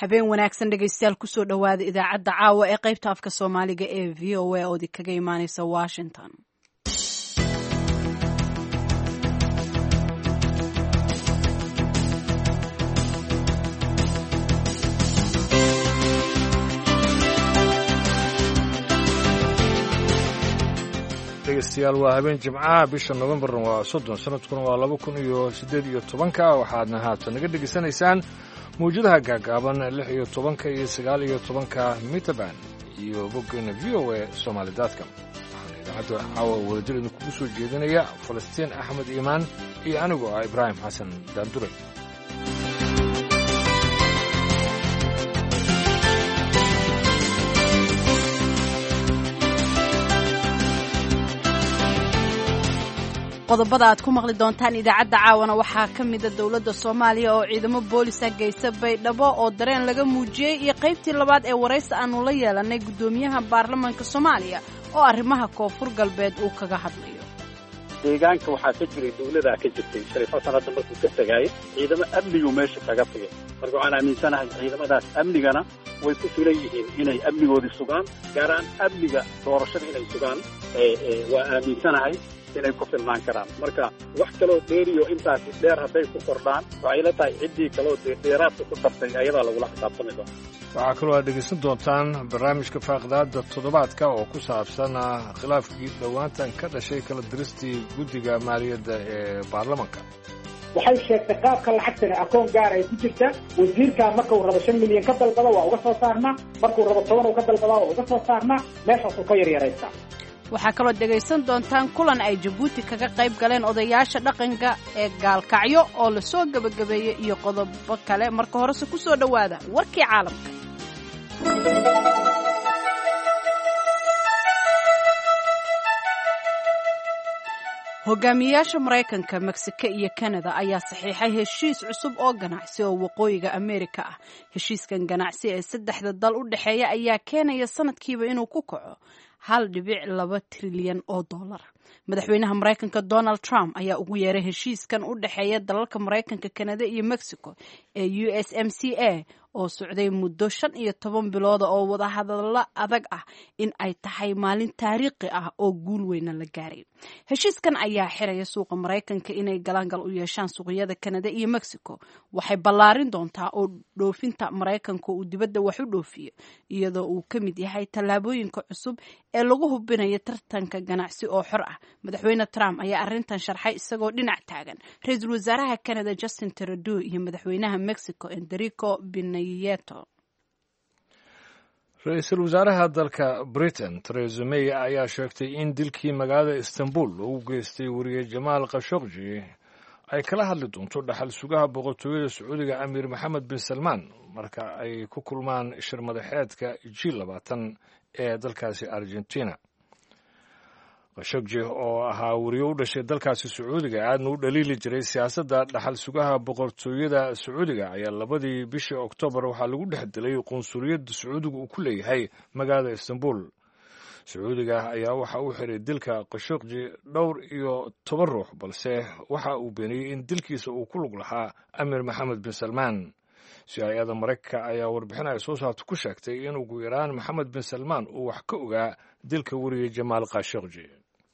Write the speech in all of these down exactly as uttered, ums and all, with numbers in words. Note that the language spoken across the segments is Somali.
habeen wanaagsan dhegaystayaal kusoo dhowaada idaacadda caawa ee qaybta afka soomaaliga ee v o a oodi kaga imaaneysa washington. dhegeystayaal waa habeen jimcaha bisha novembarna waa soddon sanadkuna waa laba kun iyo siddeed iyo tobanka waxaadna haatan naga dhegaysanaysaan mawjadaha gaagaaban lix iyo tobanka iyo sagaal iyo tobanka mitaban iyo boggeena v o a somaali daadcom waxaana idaacadda caawa wadajir idinkugu soo jeedinaya falastiin axmed iimaan iyo anigu ah ibraahim xasan daandure. qodobada aad ku maqli doontaan idaacadda caawana waxaa ka mida dowladda soomaaliya oo ciidamo boolisa geysa baydhabo oo dareen laga muujiyey iyo qaybtii labaad ee waraysi aanu la yeelanay guddoomiyaha baarlamaanka soomaaliya oo arrimaha koonfur galbeed uu kaga hadlayo. deegaanka waxaa ka jiray dowladaa ka jirtay shariif xasan hadda markuu ka tegaayo ciidamo amnigu meesha kaga tagay marka waxaan aaminsanahay ciidamadaas amnigana way ku filan yihiin inay amnigoodii sugaan gaar ahaan amniga doorashada inay sugaan waa aaminsanahay inay ku filnaan karaan. marka wax kaloo dheeriyo intaasi dheer hadday ku kordhaan waxay la tahay ciddii kaloo dheeraadka ku dartay ayadaa lagula xisaabtami doona. waxaa kaloo aad dhegaysan doontaan barnaamijka faaqdaada toddobaadka oo ku saabsan khilaafkii dhowaantan ka dhashay kala diristii guddiga maaliyadda ee baarlamanka. waxay sheegtay qaabka lacagtana akoon gaar ay ku jirta wasiirkaa markuu rabo shan milyan ka dalbada waa uga soo saarnaa markuu rabo toban uu ka dalbadaa waa uga soo saarnaa meeshaasuu ka yaryaraysaa. waxaa kaloo dhegaysan doontaan kulan ay jabuuti kaga qayb galeen odayaasha dhaqanka ee gaalkacyo oo la soo gebagabeeyey iyo qodobo kale. marka horese ku soo dhowaada warkii caalamka. hogaamiyayaasha maraykanka mexico iyo canada ayaa saxiixay heshiis cusub oo ganacsi oo waqooyiga amerika ah. heshiiskan ganacsi ee saddexda dal u dhexeeya ayaa keenaya sanadkiiba inuu ku kaco hal dhibic laba trilyan oo dollar. madaxweynaha maraykanka donald trump ayaa ugu yeeray heshiiskan u dhexeeya dalalka maraykanka canada iyo mexico ee u s m c a oo socday muddo shan iyo toban bilooda oo wadahadallo adag ah in ay tahay maalin taariikhi ah oo guul weyna la gaaray. heshiiskan ayaa xiraya suuqa maraykanka inay galaangal u yeeshaan suuqyada canada iyo mexico. waxay ballaarin doontaa oo dhoofinta maraykanka uu dibadda wax u dhoofiyo iyadoo uu ka mid yahay tallaabooyinka cusub ee lagu hubinayo tartanka ganacsi oo xor ah. madaxweyne trump ayaa arrintan sharxay isagoo dhinac taagan ra-iisul wasaaraha canada justin trudeau iyo madaxweynaha mexico enrico pena nieto. ra-iisul wasaaraha dalka britain theresa may ayaa sheegtay in dilkii magaalada istanbul loogu geystay wariye jamaal khashoggi ay kala hadli doonto dhaxal sugaha boqortooyada sacuudiga amiir maxamed bin salmaan marka ay ku kulmaan shir madaxeedka g labaatan ee dalkaasi argentina. khashoggi oo ahaa wariye u dhashay dalkaasi sacuudiga aadna u dhaliili jiray siyaasadda dhaxal sugaha boqortooyada sacuudiga ayaa labadii bishii oktoobar waxaa lagu dhex dilay qunsuliyadda sacuudiga uu ku leeyahay magaalada istanbul. sacuudiga ayaa waxa uu xiray dilka khashoggi dhowr iyo toban ruux balse waxa uu beeniyey in dilkiisa uu ku lug lahaa amiir maxamed bin salmaan. si-aayada maraykanka ayaa warbixin ay soo saarto ku sheegtay in ugu yaraan maxamed bin salmaan uu wax ka ogaa dilka wariye jamaal khashoggi.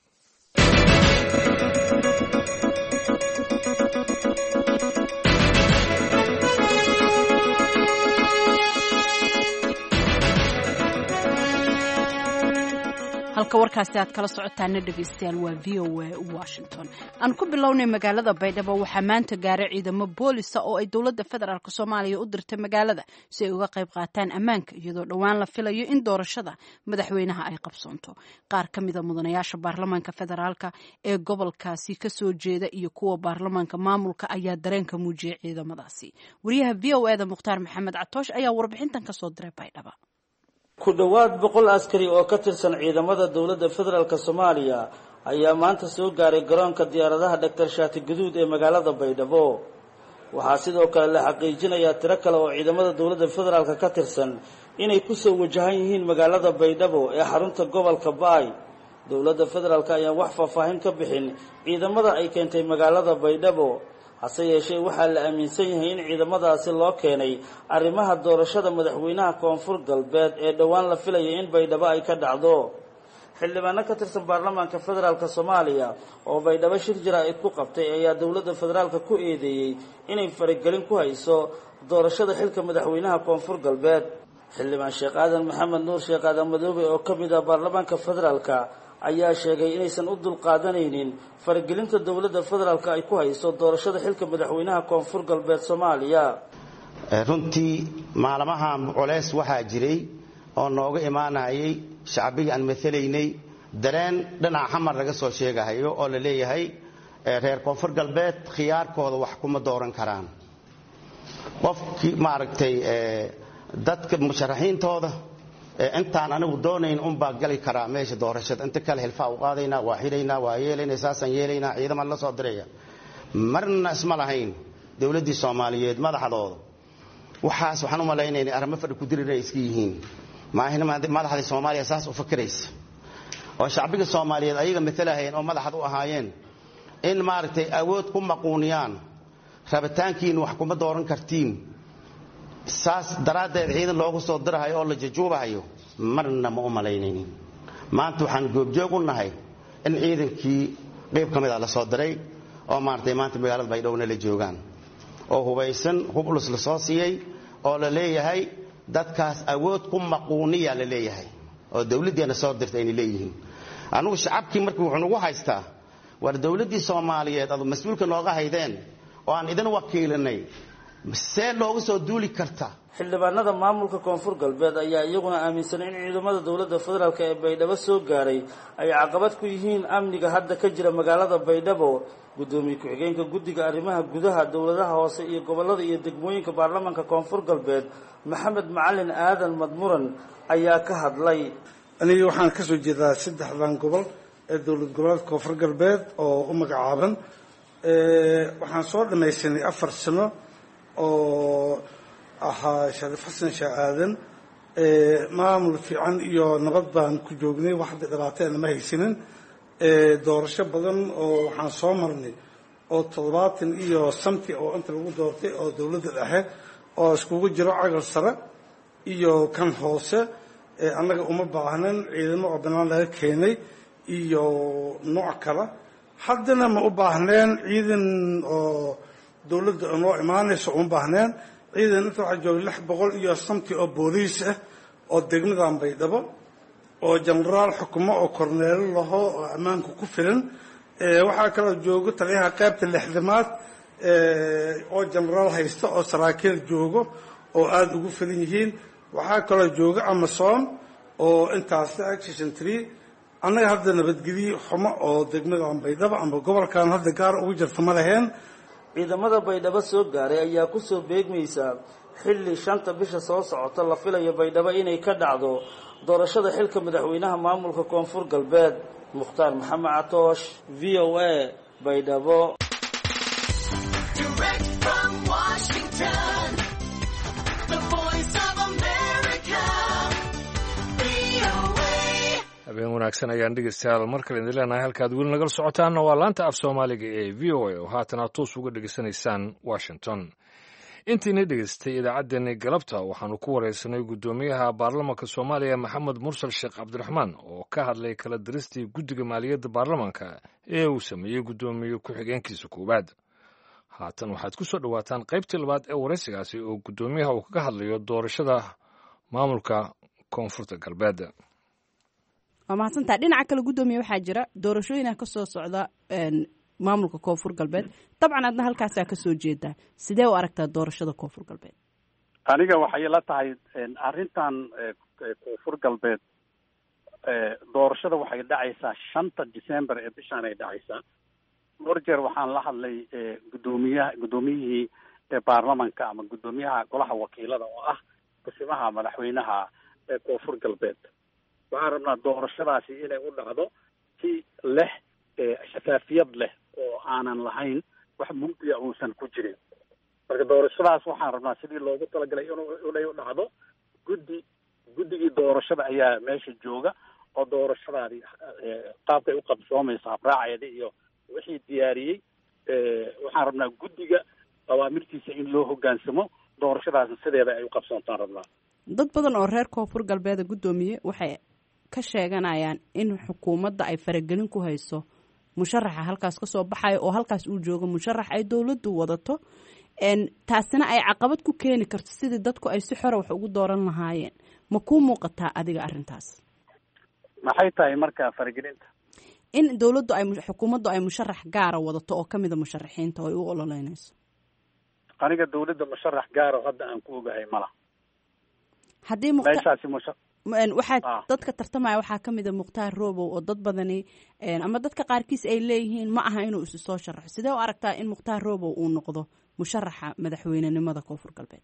halka warkaasi aad kala socotaana dhegaystayaal waa v o a washington. aan ku bilownay magaalada baydhabo waxaa maanta gaaray ciidamo boolisa oo ay dowladda federaalk soomaaliya u dirtay magaalada si ay uga qayb qaataan ammaanka iyadoo dhowaan la filayo in doorashada madaxweynaha ay qabsoonto. qaar ka mida mudanayaasha baarlamaanka federaalk ee gobolkaasi kasoo jeeda iyo kuwa baarlamaanka maamulka ayaa dareenka muujiyay ciidamadaasi. wariyaha v o eda mukhtaar maxamed catoosh ayaa warbixintan kasoo diray baydhabo. ku dhowaad boqol askari oo ka tirsan ciidamada dowladda federaalk soomaaliya ayaa maanta soo gaaray garoonka diyaaradaha dhaktar shaati guduud ee magaalada baydhabo. waxaa sidoo kale la xaqiijinayaa tiro kale oo ciidamada dowladda federaalk ka tirsan inay kusoo wajahan yihiin magaalada baydhabo ee xarunta gobolka baay. dowladda federaalk ayaan wax faahfaahin ka bixin ciidamada ay keentay magaalada baydhabo hase yeeshee waxaa la aaminsan yahay in ciidamadaasi loo keenay arrimaha doorashada madaxweynaha koonfur galbeed ee dhowaan la filayay in baydhabo ay ka dhacdo. xildhibaano ka tirsan baarlamaanka federaalk soomaaliya oo baydhabo shir jaraa'id ku qabtay ayaa dowladda federaalka ku eedeeyey inay faragelin ku hayso doorashada xilka madaxweynaha koonfur galbeed. xildhibaan sheekh aadan maxamed nuur sheekh aadan madoobe oo ka mid ah baarlamaanka federaalka ayaa sheegay inaysan u dulqaadanaynin faragelinta dowladda federaalka ay ku hayso doorashada xilka madaxweynaha koonfur galbeed soomaaliya. runtii maalmahan culays waxaa jiray oo nooga imaanayay shacbiga aan matalaynay dareen dhinaca xamar laga soo sheegahayo oo la leeyahay reer koonfur galbeed khiyaarkooda wax kuma dooran karaan. qofkii maaragtay dadka musharaxiintooda intaan anigu doonayn unbaa gali karaa meesha doorashada, inta kale hilfaa u qaadaynaa, waa xidhaynaa, waa yeelaynaa, saasaan yeelaynaa, ciidaman la soo diraya. marna isma lahayn dowladdii soomaaliyeed madaxdooda waxaas waxaan u malaynaynay arrimo fadhi ku dirir ay iska yihiin. maahina madaxdii soomaaliya saas u fakiraysa oo shacbiga soomaaliyeed ayaga matalahayeen oo madaxad u ahaayeen in maaragtay awood ku maquuniyaan rabitaankiina wax kuma dooran kartiin, saas daraaddeed ciidan loogu soo dirahayo oo la jajuubahayo marna ma u malaynaynin. maanta waxaan goobjoog u nahay in ciidankii qayb ka mid a la soo diray oo maaragtay maanta magaalada baydhowna la joogaan oo hubaysan, hub ulus la soo siiyey oo la leeyahay dadkaas awood ku maquuniya la leeyahay oo dawladdeena soo dirtay inay leeyihiin. anugu shacabkii markii wuxuu nagu haystaa war dawladdii soomaaliyeed adu mas-uulka nooga haydeen oo aan idin wakiilinay see loogu soo duuli karta. xildhibaanada maamulka koonfur galbeed ayaa iyaguna aaminsan in ciidamada dowladda federaalk ee baydhabo soo gaaray ay caqabad ku yihiin amniga hadda ka jira magaalada baydhabo. gudoomiye ku-xigeenka guddiga arrimaha gudaha dowladaha hoose iyo gobolada iyo degmooyinka baarlamaanka koonfur galbeed maxamed macalin aadan madmuran ayaa ka hadlay. aniga waxaan ka soo jeedaa saddexdan gobol ee dowlad goboleedka koonfur galbeed oo u magacaaban. waxaan soo dhamaysanay afar sano oo ahaa shariif xasan sheekh aadan. maamul fiican iyo nabad baan ku joognay, wax dhibaateena ma haysanin. doorasho badan oo waxaan soo marnay oo toddobaatan iyo santi oo inta lagu doortay oo dowladda dhexe oo iskugu jiro cagal sare iyo kan hoose. annaga uma baahnan ciidamo oo banaan laga keenay iyo nooc kale. haddana ma u baahneen ciidan oo dowladda noo imaanayso uma baahneen. ciidan inta waxaa jooga lix boqol iyo santi oo booliis ah oo degmadan baydhabo oo jenaraal xukumo oo korneelo laho oo ammaanka ku filan. waxaa kaloo joogo taliyaha qaybta lixdamaad oo jenaraal haysta oo saraakiil joogo oo aada ugu filan yihiin. waxaa kaloo jooga amason oo intaas action tree. annaga hadda nabadgelyo xumo oo degmadan baydhabo ama gobolkan hadda gaar ugu jirta ma laheen. ciidamada baydhabo soo gaaray ayaa kusoo beegmaysa xilli shanta bisha soo socota la filayo baydhabo inay ka dhacdo doorashada xilka madaxweynaha maamulka koonfur galbeed. mukhtaar maxamed catoosh, v o a, baydhabo. habeen wanaagsan ayaan dhegeystayaal mar kale idin leenahay. halkaad weli nagala socotaanna waa laanta af soomaaliga ee v o a oo haatana toos uga dhegeysanaysaan washington. intiina dhegeystay idaacaddeenii galabta waxaanu ku waraysanay guddoomiyaha baarlamaanka soomaaliya maxamed mursal sheekh cabdiraxmaan oo ka hadlay kala diristii guddiga maaliyadda baarlamaanka ee uu sameeyey guddoomiye ku-xigeenkiisa koowaad. haatan waxaad ku soo dhowaataan qaybtii labaad ee waraysigaasi oo guddoomiyaha uu kaga hadlayo doorashada maamulka koonfurta galbeed. waa mahadsantaa. dhinaca kale guddoomiye waxaa jira doorashooyina ka soo socda maamulka koonfur galbeed. dabcan adna halkaasaa ka soo jeedaa, sidee u aragtaa doorashada koonfur galbeed? aniga waxay la tahay arrintan koonfur galbeed doorashada waxay dhacaysaa shanta december ee bishaan ay dhacaysaa. dhowr jeer waxaan la hadlay guddoomiyaha guddoomiyihii baarlamanka ama guddoomiyaha golaha wakiilada oo ah kusimaha madaxweynaha ee koonfur galbeed. waxaan rabnaa doorashadaasi inay u dhacdo si leh shafaafiyad leh oo aanan lahayn wax mugdiya uusan ku jirin. marka doorashadaas waxaan rabnaa sidii loogu talagalay inay u dhacdo. guddi guddigii doorashada ayaa meesha jooga oo doorashadaadi qaabkay u qabsoomaysa habraaceeda iyo wixii diyaariyey. waxaan rabnaa guddiga awaamirtiisa in loo hoggaansamo doorashadaasna sideeda ay u qabsoontaan rabnaa. dad badan oo reer koonfur galbeeda guddoomiye waxay ka sheeganayaan in xukuumadda ay faragelin ku hayso musharaxa halkaas ka soo baxayo oo halkaas uu joogo musharax ay dowladdu wadato taasina ay caqabad ku keeni karto sidii dadku ay si xora wax ugu dooran lahaayeen. ma kuu muuqataa adiga arrintaas? maxay tahay marka faragelinta? in dowladdu ay xukuumaddu ay musharax gaara wadato oo kamida musharaxiinta oo ay u ololeynayso. aniga dowladda musharax gaara hadda aan ku ogahay mala. haddii meeshaasi musha waxaa dadka tartamaya waxaa kamida mukhtaar roobow oo dad badani ama dadka qaarkiis ay leeyihiin ma aha inuu isu soo sharaxo. sidee u aragtaa in mukhtaar roobow uu noqdo musharaxa madaxweynenimada koonfur galbeed?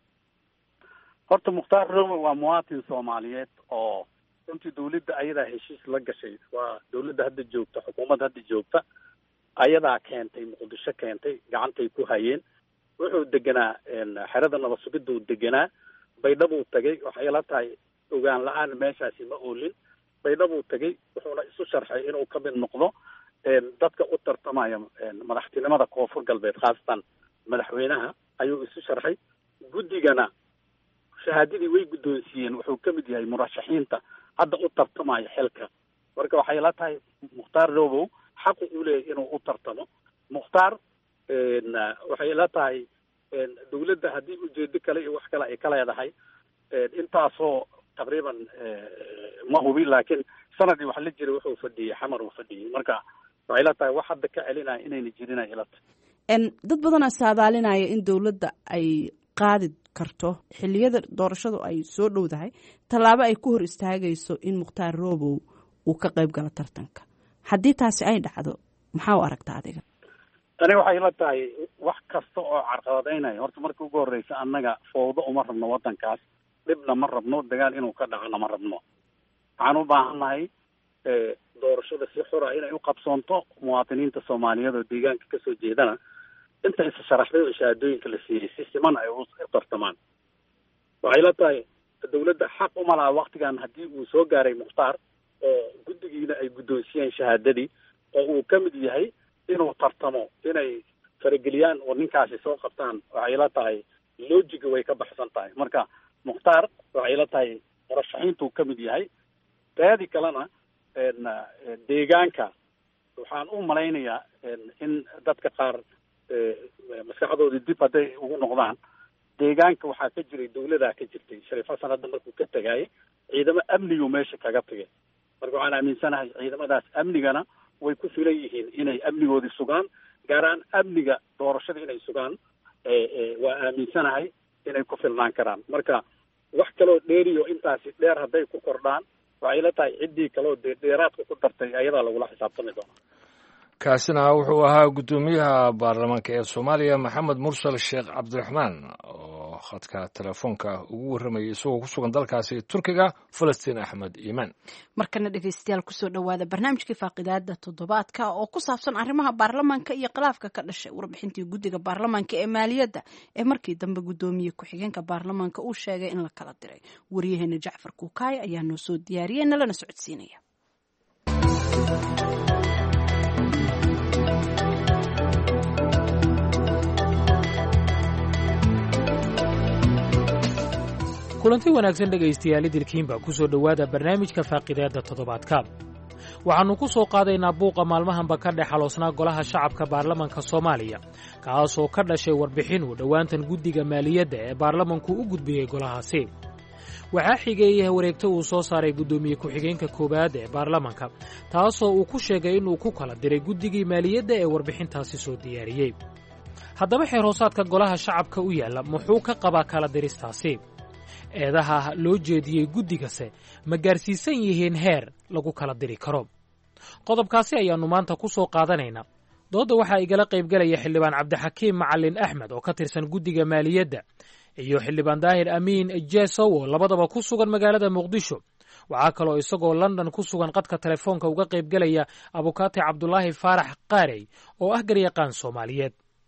horta mukhtaar roobow waa muwaatin soomaaliyeed oo runtii dawladda ayadaa heshiis la gashay. waa dawladda hadda joogta, xukuumadda hadda joogta ayadaa keentay, muqdisho keentay, gacantay ku hayeen. wuxuu deganaa xerada nabad sugiduu deganaa, baydhabuu tagay. waxay la tahay ogaan la-aan meeshaasi ma oolin. baydhabuu tagay, wuxuuna isu sharxay inuu ka mid noqdo dadka u tartamaya madaxtinimada koonfur galbeed, khaasatan madaxweynaha ayuu isu sharxay. guddigana shahaadadii way guddoonsiiyeen. wuxuu ka mid yahay murashaxiinta hadda u tartamaya xilka. marka waxay la tahay mukhtaar roobow xaqu u leeyahay inuu u tartamo. mukhtaar waxay la tahay dawladda haddii ujeedo kale iyo wax kale ay ka leedahay intaasoo taqriiban ma hubi, laakiin sanadii wax la jiray wuxuu fadhiyey xamar uu fadhiyey. marka waxay la tahay wax hadda ka celinaya inayna jirin ay ila tahay. dad badanaa saadaalinaya in dawladda ay qaadi karto xilliyada doorashadu ay soo dhowdahay tallaabo ay ku hor istaagayso in mukhtaar roobow uu ka qayb galo tartanka. haddii taasi ay dhacdo maxaa u aragtaa adiga? tani waxay la tahay wax kasta oo carqaladaynaya. horta marka ugu horreysa annaga fowdo uma rabno waddankaas, dhibna ma rabno, dagaal inuu ka dhacona ma rabno. waxaan u baahannahay doorashada si xura inay u qabsoonto. muwaadiniinta soomaaliyeed oo deegaanka kasoo jeedana inta isa sharaxday oo shahaadooyinka la siiyey si siman ay u tartamaan. waxay la tahay dawladda xaq uma laha waktigan haddii uu soo gaaray mukhtaar oo guddigiina ay guddoonsiyeen shahaadadii oo uu ka mid yahay inuu tartamo, inay farageliyaan oo ninkaasi soo qabtaan. waxay la tahay loojiga way ka baxsan tahay. marka mukhtaar waxay la tahay murashaxiintuu ka mid yahay. taadi kalena deegaanka waxaan u malaynayaa in dadka qaar maskaxdoodii dib hadday ugu noqdaan, deegaanka waxaa ka jiray dawladaa ka jirtay. shariif xasan hadda markuu ka tagaayay ciidamo amnigu meesha kaga tagay. marka waxaan aaminsanahay ciidamadaas amnigana way ku filan yihiin inay amnigoodii sugaan, gaar ahaan amniga doorashada inay sugaan. waa aaminsanahay inay ku filnaan karaan. marka wax kaloo dheeriyo intaasi dheer hadday ku kordhaan waxay la tahay ciddii kaloo dheeraadka ku dartay ayadaa lagula xisaabtami doona. kaasina wuxuu ahaa guddoomiyaha baarlamaanka ee soomaaliya maxamed mursal sheekh cabdiraxmaan oo khadka telefoonka ugu warramayay isagoo ku sugan dalkaasi turkiga falastiin axmed iimaan. markana dhegeystayaal kusoo dhowaada barnaamijkii faaqidaada toddobaadka oo ku saabsan arrimaha baarlamaanka iyo khilaafka ka dhashay warbixintii guddiga baarlamaanka ee maaliyadda ee markii dambe guddoomiye ku-xigeenka baarlamaanka uu sheegay in la kala diray. wariyaheena jacfar kuukaay ayaa noo soo diyaariyey nalana socodsiinaya. kulanti wanaagsan dhegaystayaal idilkiinba ku soo dhowaada barnaamijka faaqidaadda toddobaadka. waxaannu ku soo qaadaynaa buuqa maalmahanba ka dhex xaloosnaa golaha shacabka baarlamanka soomaaliya, kaasoo ka dhashay warbixin uu dhowaantan guddiga maaliyadda ee baarlamanku u gudbiyey golahaasi. waxaa xigeeyay wareegto uu soo saaray guddoomiye ku-xigeenka koowaad ee baarlamanka, taasoo uu ku sheegay inuu ku kala diray guddigii maaliyadda ee warbixintaasi soo diyaariyey. haddaba xeer hoosaadka golaha shacabka u yaalla muxuu ka qabaa kala diristaasi? eedaha loo jeediyey guddigase ma gaarsiisan yihiin heer lagu kala diri karo? qodobkaasi ayaannu maanta ku soo qaadanaynaa. doodda waxaa igala qaybgelaya xildhibaan cabdixakiim macalin axmed oo ka tirsan guddiga maaliyadda iyo xildhibaan daahir amiin jesow oo labadaba ku sugan magaalada muqdisho. waxaa kaloo isagoo london ku sugan qadka telefoonka uga qaybgelaya abukaati cabdulaahi faarax qaarey oo ah garyaqaan soomaaliyeed.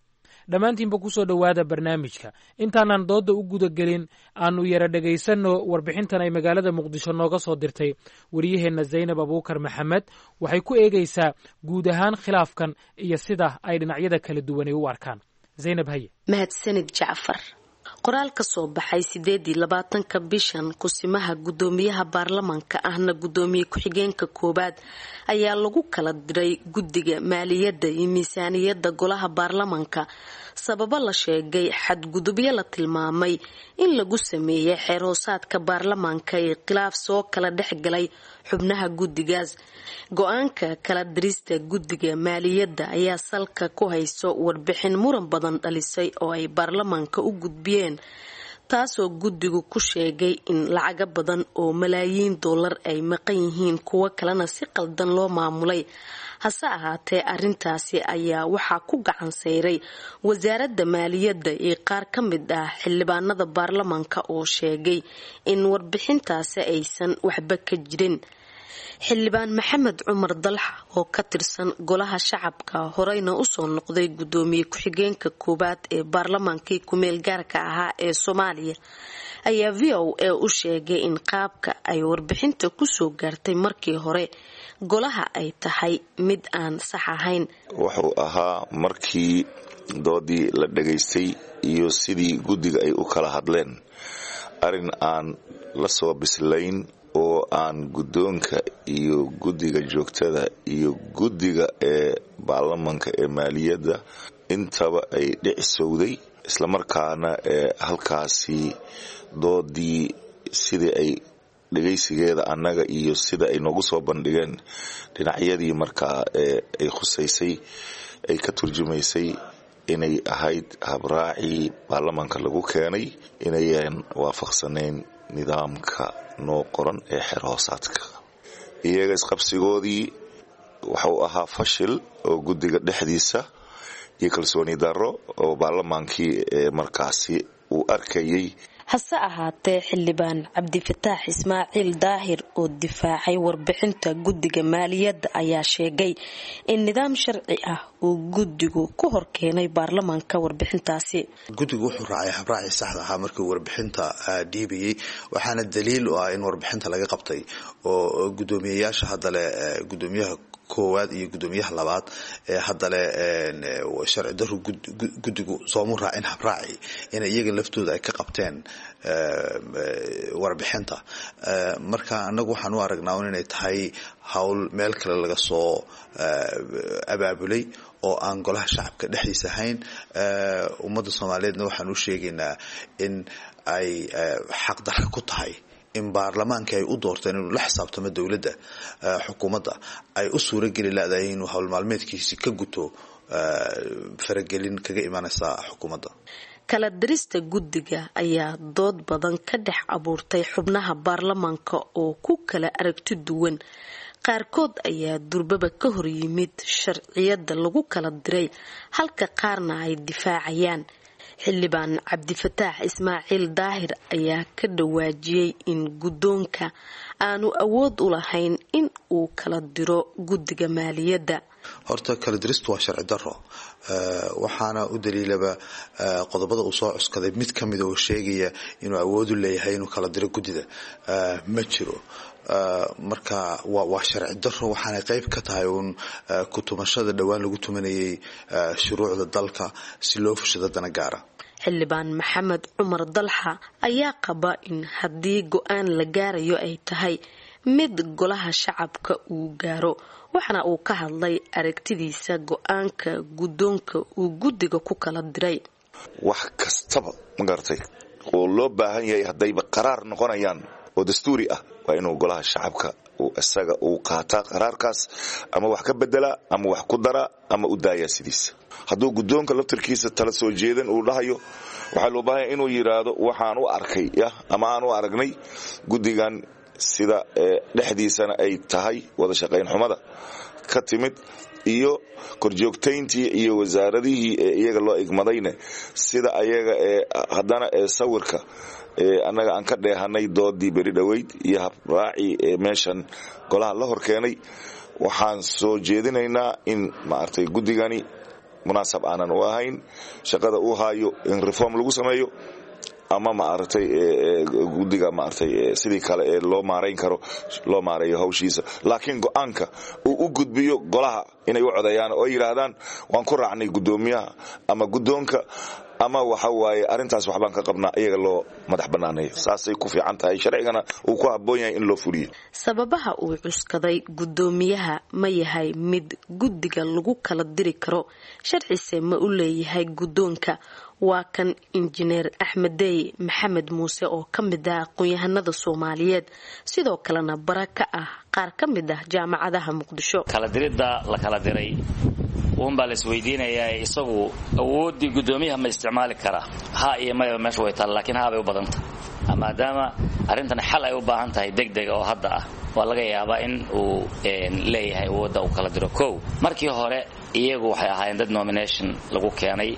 dhammaantiinba ku soo dhowaada barnaamijka intaanaan doodda u gudagelin aanu yara dhegaysanno warbixintan ay magaalada muqdisho nooga soo dirtay wariyaheenna zaynab abuukar maxamed waxay ku eegaysaa guud ahaan khilaafkan iyo sida ay dhinacyada kala duwanay u arkaan. zaynab haye. mahadsanid jacfar. qoraal ka soo baxay sideed iyo labaatanka bishan kusimaha gudoomiyaha baarlamaanka ahna gudoomiye ku-xigeenka koobaad ayaa lagu kala diray guddiga maaliyadda iyo miisaaniyadda golaha baarlamaanka sababo la sheegay xadgudubyo la tilmaamay in lagu sameeyay xeer hoosaadka baarlamaanka ee khilaaf soo kala dhex galay xubnaha guddigaas. go-aanka kala dirista guddiga maaliyadda ayaa salka ku hayso warbixin muran badan dhalisay oo ay baarlamaanka u gudbiyeen taasoo guddigu ku sheegay in lacaga badan oo malaayiin dollar ay maqan yihiin kuwo kalena si qaldan loo maamulay. hase ahaatee arintaasi ayaa waxaa ku gacan sayray wasaaradda maaliyadda ee qaar ka mid ah xildhibaanada baarlamaanka oo sheegay in warbixintaasi aysan waxba ka jirin. xildhibaan maxamed cumar dalxa oo ka tirsan golaha shacabka horeyna usoo noqday gudoomiye ku-xigeenka koobaad ee baarlamaankii ku-meel gaarka ahaa ee soomaaliya ayaa v o a u sheegay in qaabka ay warbixinta kusoo gaartay markii hore golaha ay tahay mid aan sax ahayn. wuxuu ahaa markii doodii la dhagaystay iyo sidii guddiga ay u kala hadleen arrin aan la soo bislayn oo aan guddoonka iyo guddiga joogtada iyo guddiga ee baarlamaanka ee maaliyadda intaba ay dhicisowday islamarkaana ee halkaasi doodii sidii ay dhagaysigeeda annaga iyo sida ay noogu soo bandhigeen dhinacyadii markaa ee ay khusaysay ay ka turjumaysay inay ahayd habraacii baarlamaanka lagu keenay inayan waafaqsanayn nidaamka noo qoran ee xeer hoosaadka. iyaga isqabsigoodii wuxuu ahaa fashil oo guddiga dhexdiisa iyo kalsooni darro oo baarlamaankii ee markaasi uu arkayay. hase ahaatee xildhibaan cabdifataax ismaaciil daahir oo difaacay warbixinta guddiga maaliyadda ayaa sheegay in nidaam sharci ah uu guddigu ku horkeenay baarlamaanka warbixintaasi. guddigu wuxuu raacay habraacii saxda ahaa markii warbixinta dhiibayay waxaana daliil u ah in warbixinta laga qabtay oo gudoomiyayaasha haddale gudoomiyaha koowaad iyo gudoomiyaha labaad ee haddale sharci darro guddigu soomu raacin habraaci in iyaga laftooda ay ka qabteen warbixinta. marka anagu waxaan u aragnaa inay tahay hawl meel kale laga soo abaabulay oo aan golaha shacabka dhexdiisa ahayn. ummadda soomaaliyeedna waxaan u sheegaynaa in ay xaqdarro ku tahay in baarlamaanka ay u doorteen inuu la xisaabtamo dowladda xukuumadda ay u suurageli laadahay inuu hawl maalmeedkiisi ka guto faragelin kaga imanaysa xukuumadda. kala dirista guddiga ayaa dood badan ka dhex abuurtay xubnaha baarlamaanka oo ku kala aragti duwan. qaarkood ayaa durbaba ka hor yimid sharciyada lagu kala diray halka qaarna ay difaacayaan. xildhibaan cabdifataax ismaaciil daahir ayaa ka dhawaajiyey in guddoonka aanu awood u lahayn in uu kala diro guddiga maaliyadda. horta kala diristu waa sharci darro waxaana u daliilaba qodobada uu soo cuskaday mid ka mid oo sheegaya inuu awood u leeyahay inuu kala diro guddida ma jiro. marka waa sharci darro waxaanay qayb ka tahay uun kutumashada dhowaan lagu tumanayay shuruucda dalka si loo fushado dana gaara. xildhibaan maxamed cumar dalxa ayaa qaba in haddii go-aan la gaarayo ay tahay mid golaha shacabka uu gaaro waxana uu ka hadlay aragtidiisa go-aanka guddoonka uu guddiga ku kala diray. wax kastaba ma garatay oo loo baahan yahay haddayba qaraar noqonayaan oo dastuuri ah waa inuu golaha shacabka uu isaga uu qaataa qaraarkaas ama wax ka bedela ama wax ku dara ama u daaya sidiisa. hadduu guddoonka laftirkiisa tala soo jeedan uu dhahayo waxaa loo baahan inuu yiraahdo waxaan u arkay ama aan u aragnay guddigan sida dhexdiisana ay tahay wada shaqayn xumada ka timid iyo korjoogtayntii iyo wasaaradihii ee iyaga loo igmadayna sida ayaga ee haddana ee sawirka ee annaga aan ka dheehanay doodii beri dhoweyd iyo habraacii ee meeshan golaha la hor keenay waxaan soo jeedinaynaa in maartay guddigani munaasab aanan u ahayn shaqada uu haayo in reform lagu sameeyo ama maaragtay guddiga maaragtay sidii kale ee loo maarayn karo loo maareeyo hawshiisa laakiin go'aanka uu u gudbiyo golaha inay u codeeyaan oo yiraahdaan waan ku raacnay gudoomiyaha ama gudoonka ama waxa waaye arintaas waxbaan ka qabnaa iyaga loo madax banaanayo saasay ku fiican tahay sharcigana uu ku habboon yahay in loo fuliyo sababaha uu cuskaday gudoomiyaha ma yahay mid guddiga lagu kala diri karo sharciise ma u leeyahay gudoonka waa kan injineer Axmedey Maxamed Muuse oo ka mid ah aqoon-yahanada Soomaaliyeed sidoo kalena baraka ah qaar ka mid ah jaamacadaha Muqdisho kala dirida la kala diray uun baa la isweydiinayaa isagu awoodii gudoomiyaha ma isticmaali karaa ha iyo ma meesha way taal laakiin ha bay u badanta maadaama arintan xal ay u baahan tahay degdeg oo hadda ah waa laga yaabaa in uu leeyahay awoodda uu kala diro kow markii hore iyagu waxay ahaayeen dad nomination lagu keenay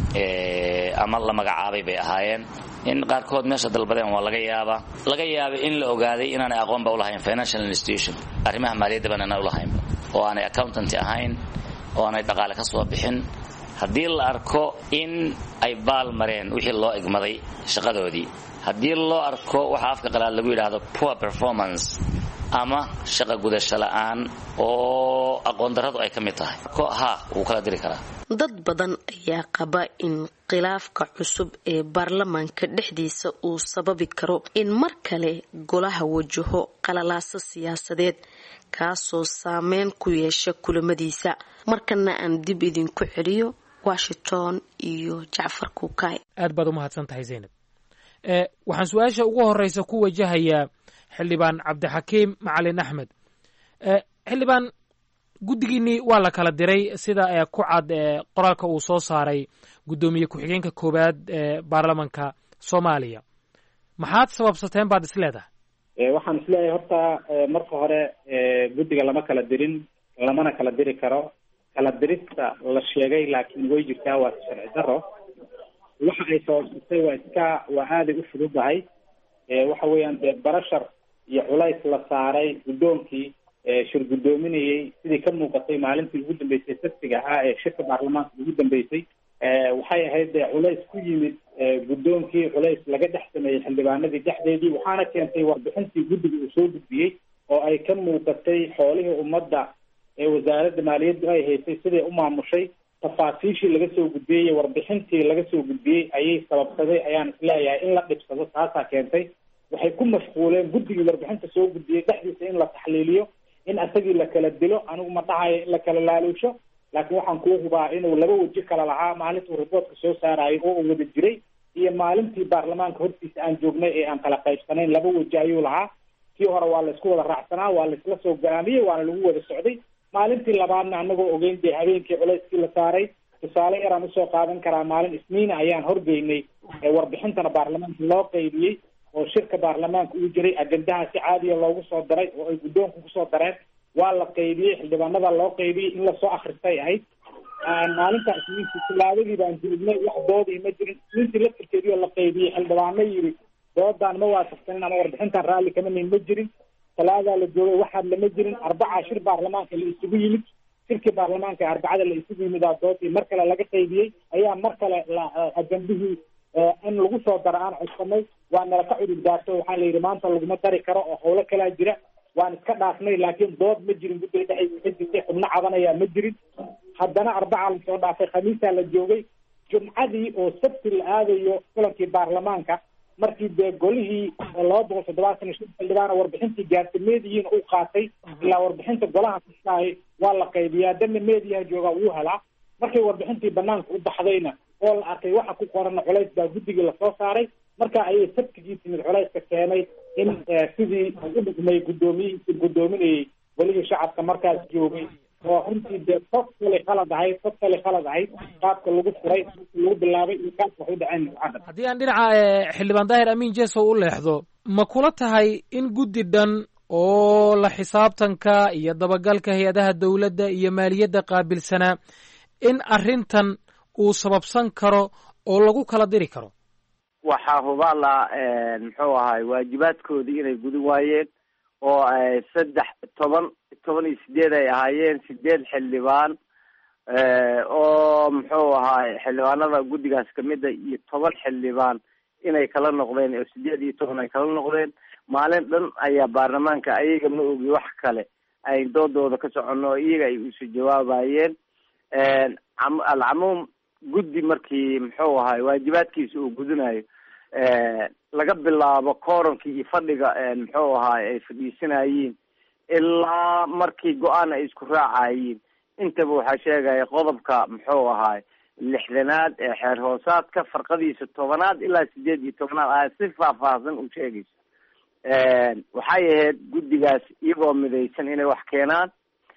ee ama la magacaabay bay ahaayeen in qaarkood meesha dalbadeen waa laga yaabaa laga yaabay in la ogaaday inaanay aqoon ba u lahayn financial institution arrimaha maaliyadda bana u lahayn oo aanay accountant ahayn oo aanay dhaqaale ka soo bixin haddii la arko in ay baal mareen wixii loo igmaday shaqadoodii haddii loo arko waxa afka qalaad lagu yiraahdo poor performance ama shaqa gudasho la'aan oo aqoon darradu ay ka mid tahay ko ha uu kala diri karaa dad badan ayaa qaba in khilaafka cusub ee baarlamaanka dhexdiisa uu sababi karo in mar kale golaha wajaho qalalaasa siyaasadeed kaasoo saameyn ku yeesha kulamadiisa markana aan dib idinku celiyo Washington iyo Jacfar Kuukay aad baad u mahadsantahay Zainab ee waxaan su'aasha ugu horeysa ku wajahayaa xildhibaan Cabdixakiim Macalin Axmed ee xildhibaan guddigiini waa la kala diray sida ay ku cad qoraalka uu soo saaray gudoomiye ku-xigeenka koobaad ee baarlamaanka Soomaaliya maxaad sababsateen baad isleedahay ee waxaan isleeyahay horta marka hore guddiga lama kala dirin lamana kala diri karo kala dirista la sheegay laakiin way jirtaa waa sharci darro waxa ay sababtay waa iska waa aad u fududahay ee waxa weeyaan barashar iyo culays la saaray gudoonkii shir gudoominayay sidii ka muuqatay maalintii ugu dambeysay sabtiga ah ee shirka baarlamaanka ugu dambeysay ee waxay ahayd culays ku yimid gudoonkii culays laga dhex sameeyay xildhibaanadii dhexdeedii waxaana keentay warbixintii guddiga uu soo gudbiyey oo ay ka muuqatay xoolihii ummadda ee wasaaradda maaliyadda ay haysay sidii u maamushay tafaasiishii laga soo gudbiyey warbixintii laga soo gudbiyey ayay sababsaday ayaan isleeyahay in la dhibsado taasaa keentay waxay ku mashquuleen guddigii warbixinta soo gudbiyey dhexdiisa in la taxliiliyo in asagii la kala dilo anigu ma dhahayo in la kala laaluusho laakiin waxaan kuu hubaa inuu laba weji kala lahaa maalintuu riboortka soo saarayay oo uu wada jiray iyo maalintii baarlamaanka hortiisa aan joognay ee aan kala qaybsanayn laba weji ayuu lahaa kii hore waa la isku wada raacsanaa waa la isla soo go'aamiyey waana lagu wada socday maalintii labaadna anagoo ogeyn dee habeenkii culayskii la saaray tusaale yaraan usoo qaadan karaa maalin isniina ayaan horgeynay warbixintana baarlamaanka loo qaybiyey oo shirka baarlamaanka uu jiray agendaha si caadiya loogu soo daray oo ay guddoonku kusoo dareen waa la qaybiyey xildhibaanada loo qaybiyey in lasoo akhristay ahayd maalinta isniintii tilaabadii baan jirignay wax doodii ma jirin isniintii laftirkeedii oo la qaybiyey xildhibaano yidhi doodaan ma waafaqsanin ama warbixintan raalli kama nin ma jirin talaadaa la joogay waxaad lama jirin arbaca shir baarlamaanka la isugu yimid shirkii baarlamaanka arbacada la isugu yimid aa doodii mar kale laga qaybiyey ayaa mar kale ajandihii in lagu soo daro aan codsanay waa nala ka cudur daarto waxaa la yidhi maanta laguma dari karo oo howlo kalaa jira waan iska dhaafnay laakiin dood ma jirin guddiga dhexdiisa ka jirtay xubno cabanayaa ma jirin haddana arbaca lasoo dhaafay khamiisaa la joogay jumcadii oo sabti la aadayo kulankii baarlamaanka markii dee golihii laba boqol toddobaatan iyo shan xildhibaana warbixintii gaartay meediyiina uu qaatay ilaa warbixinta golaha kastahay waa la qaybiyaa dana meediyaha joogaa wuu helaa markay warbixintii banaanka u baxdayna oo la arkay waxa ku qorana culays baa guddigii lasoo saaray marka ayay sabtigii timid culayska keenay in sidii u dhigmay guddoomiyihiisii guddoominayay welihii shacabka markaas joogay oo runtii dee fog kale khalad ahayd fog kale khalad ahayd qaabka lagu furay lagu bilaabay iyo qaabka wax u dhaceen mucadad haddii aan dhinaca xildhibaan daahir amiin jeesow u leexdo ma kula tahay in guddi dhan oo la xisaabtanka iyo dabagalka hay-adaha dowladda iyo maaliyadda qaabilsanaa in arrintan uu sababsan karo oo lagu kala diri karo waxaa hubaala muxuu ahay waajibaadkoodii inay gudin waayeen oo saddex toban toban iyo sideed ay ahaayeen sideed xildhibaan oo muxuu ahaay xildhibaanada guddigaas kamida iyo toban xildhibaan inay kala noqdeen oo sideed iyo toban ay kala noqdeen maalin dhan ayaa baarlamaanka ayaga ma ogi wax kale ay doodooda ka socono iyaga ay isu jawaabayeen alcamuum guddi markii muxuu ahaay waajibaadkiisa uu gudanayo laga bilaabo koorankii iyo fadhiga muxuu ahaay ay fadhiisanayeen ilaa markii go-aan ay isku raacayeen intaba waxaa sheegaya qodobka muxuu ahaay lixdanaad ee xeer hoosaadka farqadiisa tobanaad ilaa sideed iyo tobanaad aa si faahfaahsan u sheegaysa waxay ahayd guddigaas iyagoo midaysan inay wax keenaan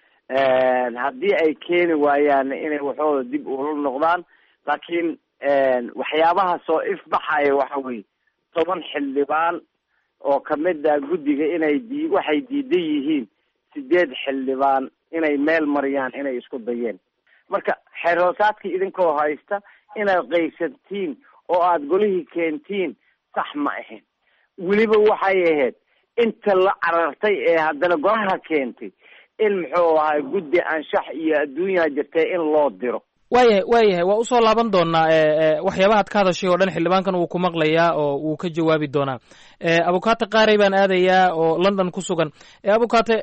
haddii ay keeni waayaan inay waxooda dib ula noqdaan laakiin waxyaabaha soo ifbaxaya waxa weye toban xildhibaan oo kamid ah guddiga inay di waxay diidan yihiin sideed xildhibaan inay meel mariyaan inay isku dayeen marka xeer hoosaadkii idinkoo haysta inaad qaysantiin oo aada golihii keentiin sax ma ahayn weliba waxay ahayd inta la carartay ee haddana golaha keentay in muxuu ahay guddi anshax iyo adduunyaa jirtay in loo diro waayahay waayahay waa usoo laaban doonaa waxyaabahaad ka hadashay oo dhan xildhibaankan wuu ku maqlayaa oo wuu ka jawaabi doonaa abukaate qaarey baan aadayaa oo london ku sugan abukaate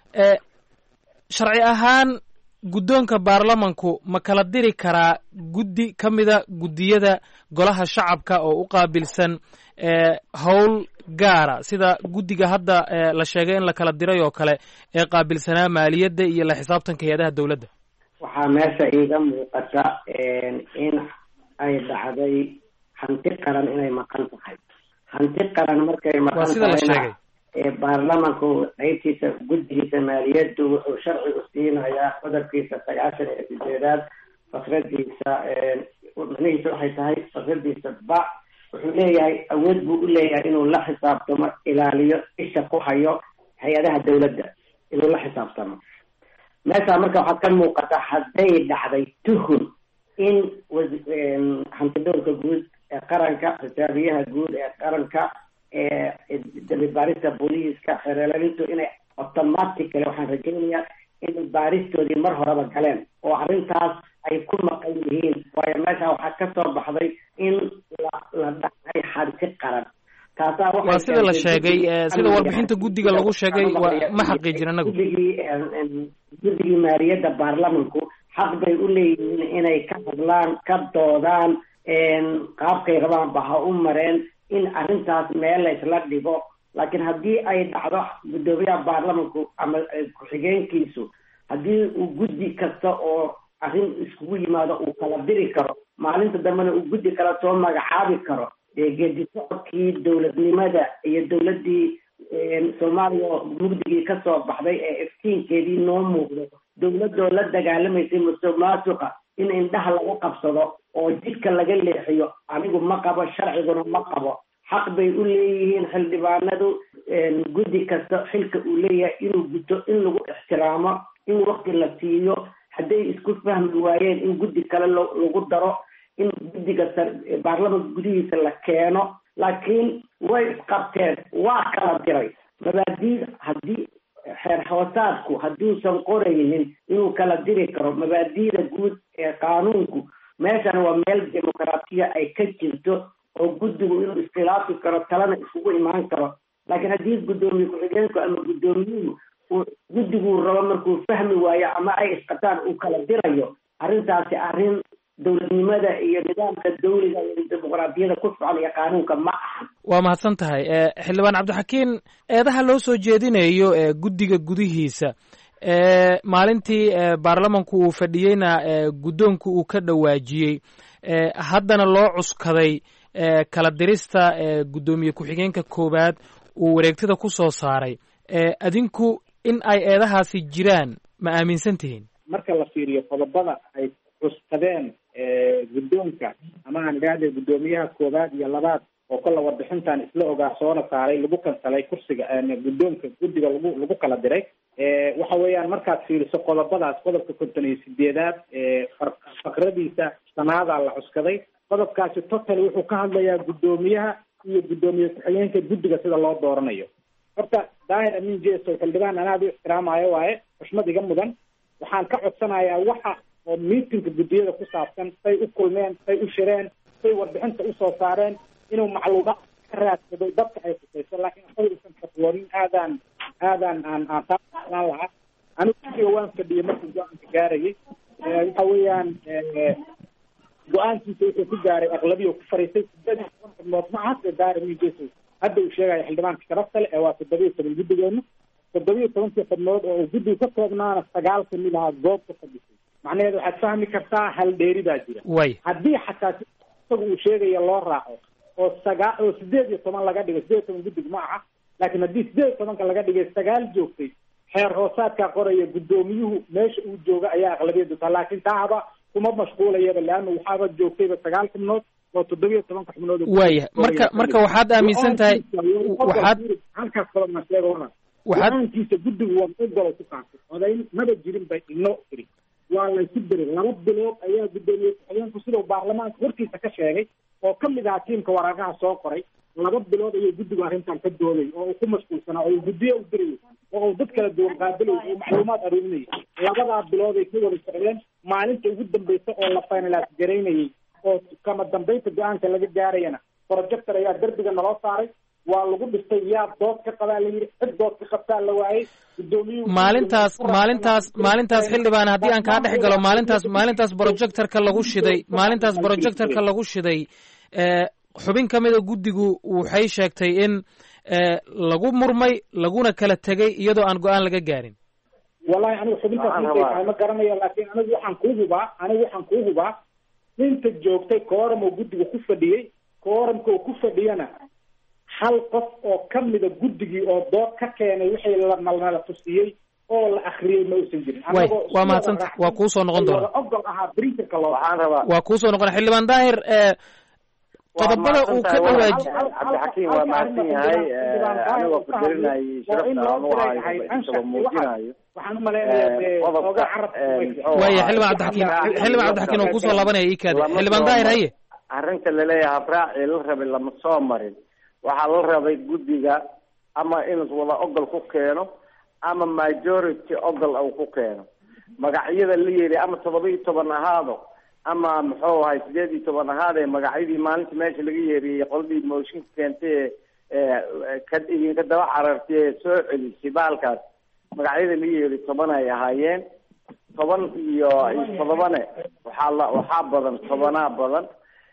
sharci ahaan guddoonka baarlamanku ma kala diri karaa guddi ka mida guddiyada golaha shacabka oo u qaabilsan howl gaara sida guddiga hadda la sheegay in la kala diray oo kale ee qaabilsanaa maaliyadda iyo la xisaabtanka hay-adaha dawladda waxaa meesha iiga muuqata in ay dhacday hanti qaran inay maqan tahay hanti qaran markay maqan tahay baarlamanku qaybtiisa guddigiisa maaliyaddu wuxuu sharci u siinayaa qodobkiisa sagaashan iyo sideedaad fakradiisa macnihiisa waxay tahay fakradiisa ba wuxuu leeyahay awood buu u leeyahay inuu la xisaabtamo ilaaliyo isha ku hayo hay-adaha dawladda inuu la xisaabtamo meesha marka waxaad ka muuqata hadday dhacday tuhun in hantidowrka guud ee qaranka xisaabiyaha guud ee qaranka dambi baarista booliiska xeerlalintu inay automatically waxaan rajaynayaa inay baaristoodii mar horeba galeen oo arrintaas ay ku maqan yihiin waayo meesha waxaa kasoo baxday in la la dhacay hanti qaran taasaa waa sida la sheegay sida warbixinta guddiga lagu sheegay ma xaqiijin anagu guddigii guddigii maaliyadda baarlamanku xaq bay u leeyihiin inay ka hadlaan ka doodaan qaabkay rabaanba ha u mareen in arrintaas meel la isla dhigo laakiin haddii ay dhacdo guddoomiyaha baarlamanku ama ku-xigeenkiisu haddii uu guddi kasta oo arrin iskugu yimaado uu kala diri karo maalinta dambena uu guddi kala soo magacaabi karo geedi socodkii dowladnimada iyo dowladdii soomaaliya mugdigii kasoo baxday ee iftiinkeedii noo muuqdo dowladoo la dagaalamaysay musuqmaasuqa in indhaha lagu qabsado oo jidka laga leexiyo anigu ma qabo sharciguna ma qabo xaq bay u leeyihiin xildhibaanadu guddi kasta xilka uu leeyahay inuu guto in lagu ixtiraamo in wakti la siiyo hadday isku fahmi waayeen in guddi kale lagu daro in guddiga baarlamanka gudihiisa la keeno laakiin way isqabteen waa kala diray mabaadiida haddii xeer hoosaadku hadduusan qoraynin inuu kala diri karo mabaadiida guud ee qaanuunku meeshana waa meel dimuqraatiya ay ka jirto oo guddigu inuu iskhilaafi karo talana isugu imaan karo laakiin haddii guddoomiye ku-xigeenku ama guddoomiyuhu uu guddiguu rabo markuu fahmi waayo ama ay isqataan uu kala dirayo arrintaasi arrin dowladnimada iyo nidaamka dawliga iyo dimuqraadiyada ku socon iyo qaanuunka ma ahan waa mahadsan tahay xildhibaan cabdixakiin eedaha loo soo jeedinayo guddiga gudihiisa maalintii baarlamanku uu fadhiyeyna guddoonku uu ka dhawaajiyey haddana loo cuskaday kala dirista guddoomiye ku-xigeenka koowaad uu wareegtada ku soo saaray adinku in ay eedahaasi jiraan ma aaminsan tihiin marka la fiiriyo qodobada ay cuskadeen guddoonka ama aan idhaahde guddoomiyaha koowaad iyo labaad oo kolla warbixintan isla ogaa soona saaray lagu kansalay kursiga guddoonka guddiga lagu lagu kala diray waxa weeyaan markaad fiiriso qodobadaas qodobka konton iyo sideedaad fakradiisa sanaadaa la cuskaday qodobkaasi total wuxuu ka hadlayaa guddoomiyaha iyo guddoomiye ku-xigeenka guddiga sida loo dooranayo horta daahir amin jeso xildhibaan anaad u ixtiraamayo waaye xushmad iga mudan waxaan ka codsanayaa waxa oo miitinka guddiyada ku saabsan say u kulmeen say u shireen say warbixinta usoo saareen inuu macluumaad ka raadsado dadka ay khusayso laakiin asaga usan fatwoonin aadaan aadaan aan aan taalaan lahaa anigu guddiga waan fadhiyay markii go-aanka gaarayay waxa weeyaan go-aankiisa wuxuu ku gaaray aqlabiya ku fariistay sideed iyo toban xubnood macaas ee daarimigeso hadda uu sheegaya xildhibaanka sharafta leh ee waa toddoba iyo toban guddigeena toddoba iyo tobankii xubnood oo uu guddiga ka koobnaana sagaal kamid ahaa goobka fadhisay macnaheedu waxaad fahmi kartaa hal dheeri baa jira haddii xataa isaga uu sheegaya loo raaco oo sagaa oo sideed iyo toban laga dhigay sideed iyo toban guddig ma aha laakiin haddii sideed iyo tobanka laga dhigay sagaal joogtay xeer hoosaadkaa qoraya guddoomiyuhu meesha uu jooga ayaa aqlabiyadu taha laakiin taaba kuma mashquulayaba leanna waxaaba joogtayba sagaal xubnood oo toddoba iyo tobanka xubnood waaya marka marka waxaad aaminsan tahay waxaad halkaas kale ma sheego go-aankiisa guddigu waa ogolo ku qaatay odayn maba jirin bay inoo iri waa laysu diray laba bilood ayaa guddoomiye ku-xigeenku sidau baarlamaanka hortiisa ka sheegay oo kamid ahaa tiimka waraaqaha soo qoray laba bilood ayuu guddigu arrintan ka dooday oo uu ku mashquulsanaa oo uu guddiye u dirayay oo uu dad kala duwan qaabilayay oo macluumaad aruurinayay labadaa bilood ay ka wada socdeen maalinta ugu dambaysa oo la finalaas garaynayay oo kama dambaynta go-aanka laga gaarayana projector ayaa derbiga naloo saaray waa lagu dhistay yaa dood ka qabaa la yidhi cid dood ka qabtaa la waayey gudoomiyuhu maalintaas maalintaas maalintaas xildhibaan haddii aan kaa dhex galo maalintaas maalintaas projectorka lagu shiday maalintaas projectorka lagu shiday xubin ka mida guddigu waxay sheegtay in lagu murmay laguna kala tegay iyadoo aan go-aan laga gaarin wallahi anigu xubintaas intay tahay ma garanayo laakiin anigu waxaan kuu hubaa anigu waxaan kuu hubaa inta joogtay kooram oo guddiga ku fadhiyey kooramka oo ku fadhiyana hal qof oo kamida guddigii oo dood ka keenay wixii lanala tusiyey oo la akriyey ma uusan jirin waa mahadsanta waa kuu soo noqon doona ogol ahaa printerka loo waxaan rabaa waa kuu soo noqon xildhibaan daahir qodobada uu ka dhawaaji cabdixakiim waa mahadsan yahay anigoo ku darinayay sharafta aan u hayo isagoo muujinayo waxaan umaleynaya waaya xildhibaan cabdixakiim xildhibaan cabdixakiim oo kusoo laabanaya ii kaadi xildhibaan daahir haye arrinta laleeyahay habraacii la rabay lama soo marin waxaa la rabay guddiga ama inuu wada ogol ku keeno ama majority ogol uu ku keeno magacyada la yiri ama todoba iyo toban ahaado ama muxuu ahay sideed iyo toban ahaadee magacyadii maalinta meesha laga yeeriyey qoladii mooshinka keentay ka idinka daba carartay soo celisay baalkaas magacyada la yeeri toban ay ahaayeen toban iyo todobane waxaa la waxaa badan tobanaa badan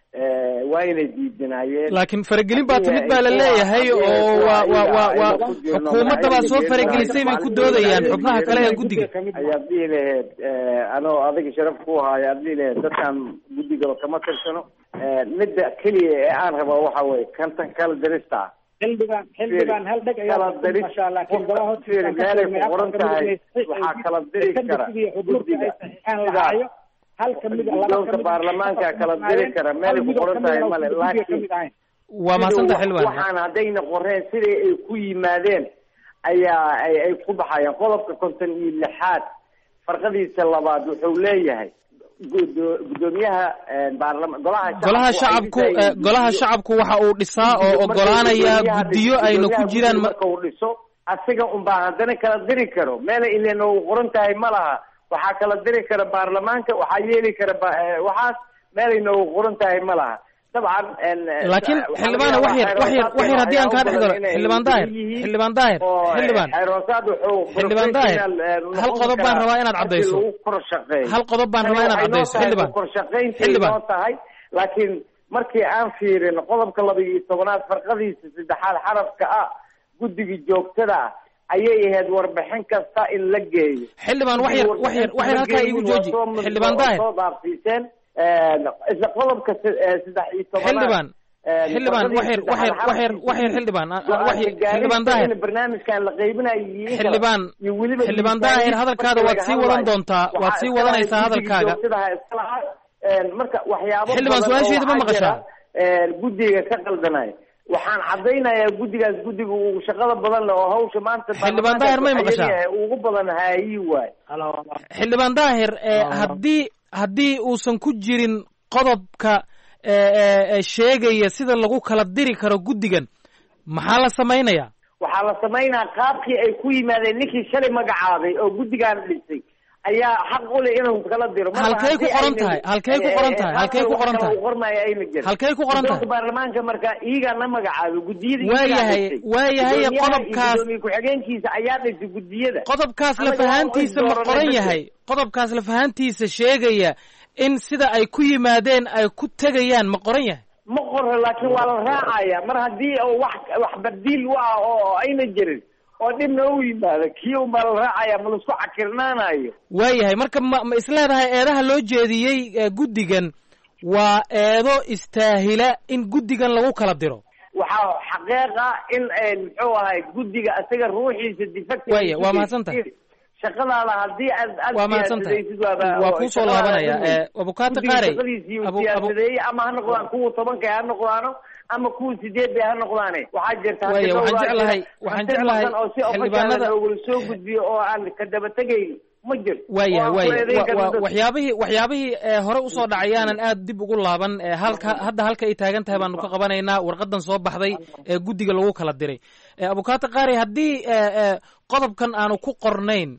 waa inay diidinaayeen laakiin faragelin baa timid baa la leeyahay oo waa waa waa waa xukuumadda baa soo faragelisay bay ku doodayaan xubnaha kale ee guddiga ayaad dhihi laheyd anoo adiga sharaf ku haayo aad dhihi laheyd dadkaan guddigaba kama tirsano midda keliya ee aan raba waxa weye kantan kala dirista xildhibaan xildhibaan hal dheg ayaa masha Allah laakiin golaha hoostiisa meelay ku qoran tahay waxaa kala diri kara guddiga lahaayo hal kamid guddoonka baarlamaanka kala diri kara meelay ku qoran tahay male laakiin waa mahadsanta xildhibaan waxaan haddayna qoreen sidai ay ku yimaadeen ayaa ay ay ku baxayaan qodobka konton iyo lixaad farqadiisa labaad wuxuu leeyahay gudoomiyaha baarlama golaha golaha shacabku golaha shacabku waxa uu dhisaa oo ogolaanaya guddiyo ayna ku jiraan marka uu dhiso asiga unbaa haddana kala diri karo meela ileen uu qoran tahay ma laha waxaa kala diri kara baarlamaanka waxaa yeeli kara waxaas meelayna uu qoran tahay ma laha dabcan laakiin xildhibaan wax yar wax yar wax yar haddii aan kaa dhex galo xildhibaan daahir xildhibaan daahir xildhibaan xildhibaan daahir hal qodob baan rabaa inaad caddayso hal qodob baan rabaa inaad caddayso xildhibaan xildhibaan tahay laakiin markii aan fiirin qodobka laba iyo tobanaad farqadiisa saddexaad xarafka ah guddiga joogtada ah ayay ahayd warbixin kasta in la geeyo xildhibaan wax yar wax yar wax yar halkaa iigu jooji xildhibaan daahir soo dhaafsiiseen isla qodobka saddex iyo tobanaad xildhibaan xildhibaan wax yar wax yar wax yar wax yar xildhibaan wax xildhibaan daahir barnaamijkan la qaybinayo xildhibaan xildhibaan daahir hadalkaada waad sii wadan doontaa waad sii wadanaysaa hadalkaaga marka waxyaabo xildhibaan su-aasheeda ma maqashaa guddiga ka qaldanay waxaan caddaynayaa guddigaas guddiga uu shaqada badan leh oo hawsha maanta xildhibaan daahir may maqashaa ugu badan haayi waay xildhibaan daahir haddii haddii uusan ku jirin qodobka sheegaya sida lagu kala diri karo guddigan maxaa la samaynayaa waxaa la samaynaa qaabkii ay ku yimaadeen ninkii shalay magacaabay oo guddigaan dhisay ayaa xaq u leh inuu kala diro. halkay ku qoran tahay halkay ku qoran tahay halkay ku qoran tahay qormaya ayna jirin halkay ku qoran tahay baarlamaanka marka iiga la magacaabo gudiyada waayahay waayahay qodobkaas ku-xigeenkiisa ayaa dhisay gudiyada qodobkaas la fahantiisa ma qoran yahay qodobkaas la fahantiisa sheegaya in sida ay ku yimaadeen ay ku tegayaan ma qoran yahay ma qoran laakiin waa la raacaya mar haddii wax wax badiil waa oo ayna jirin oo dhibna u yimaado kii un baa la raacaya ma laisku cakirnaanayo waayahay marka ma ma isleedahay eedaha loo jeediyey guddigan waa eedo istaahila in guddigan lagu kala diro waxaa xaqiiqa in muxuu ahay guddiga isaga ruuxiisa difacti waaya waa mahadsantahay shaqadaada haddii aad waa mahadsantahay waa kusoo laabanaya abukaata qaarey ama ha noqdaan kuwa tobanka ha noqdaano ama kuwa sideed bay ha noqdaane waxaa jirta waaya waxaan jeclahay waxaan jeclahay xildhibaanada oo soo gudbiyo oo aan ka daba tegayn ma jirto waaya waaya waxyaabihii waxyaabihii hore usoo dhacay aanan aad dib ugu laaban halka hadda halka ay taagan tahay baanu ka qabanaynaa warqadan soo baxday ee guddiga lagu kala diray abukaata qaarey haddii qodobkan aanu ku qornayn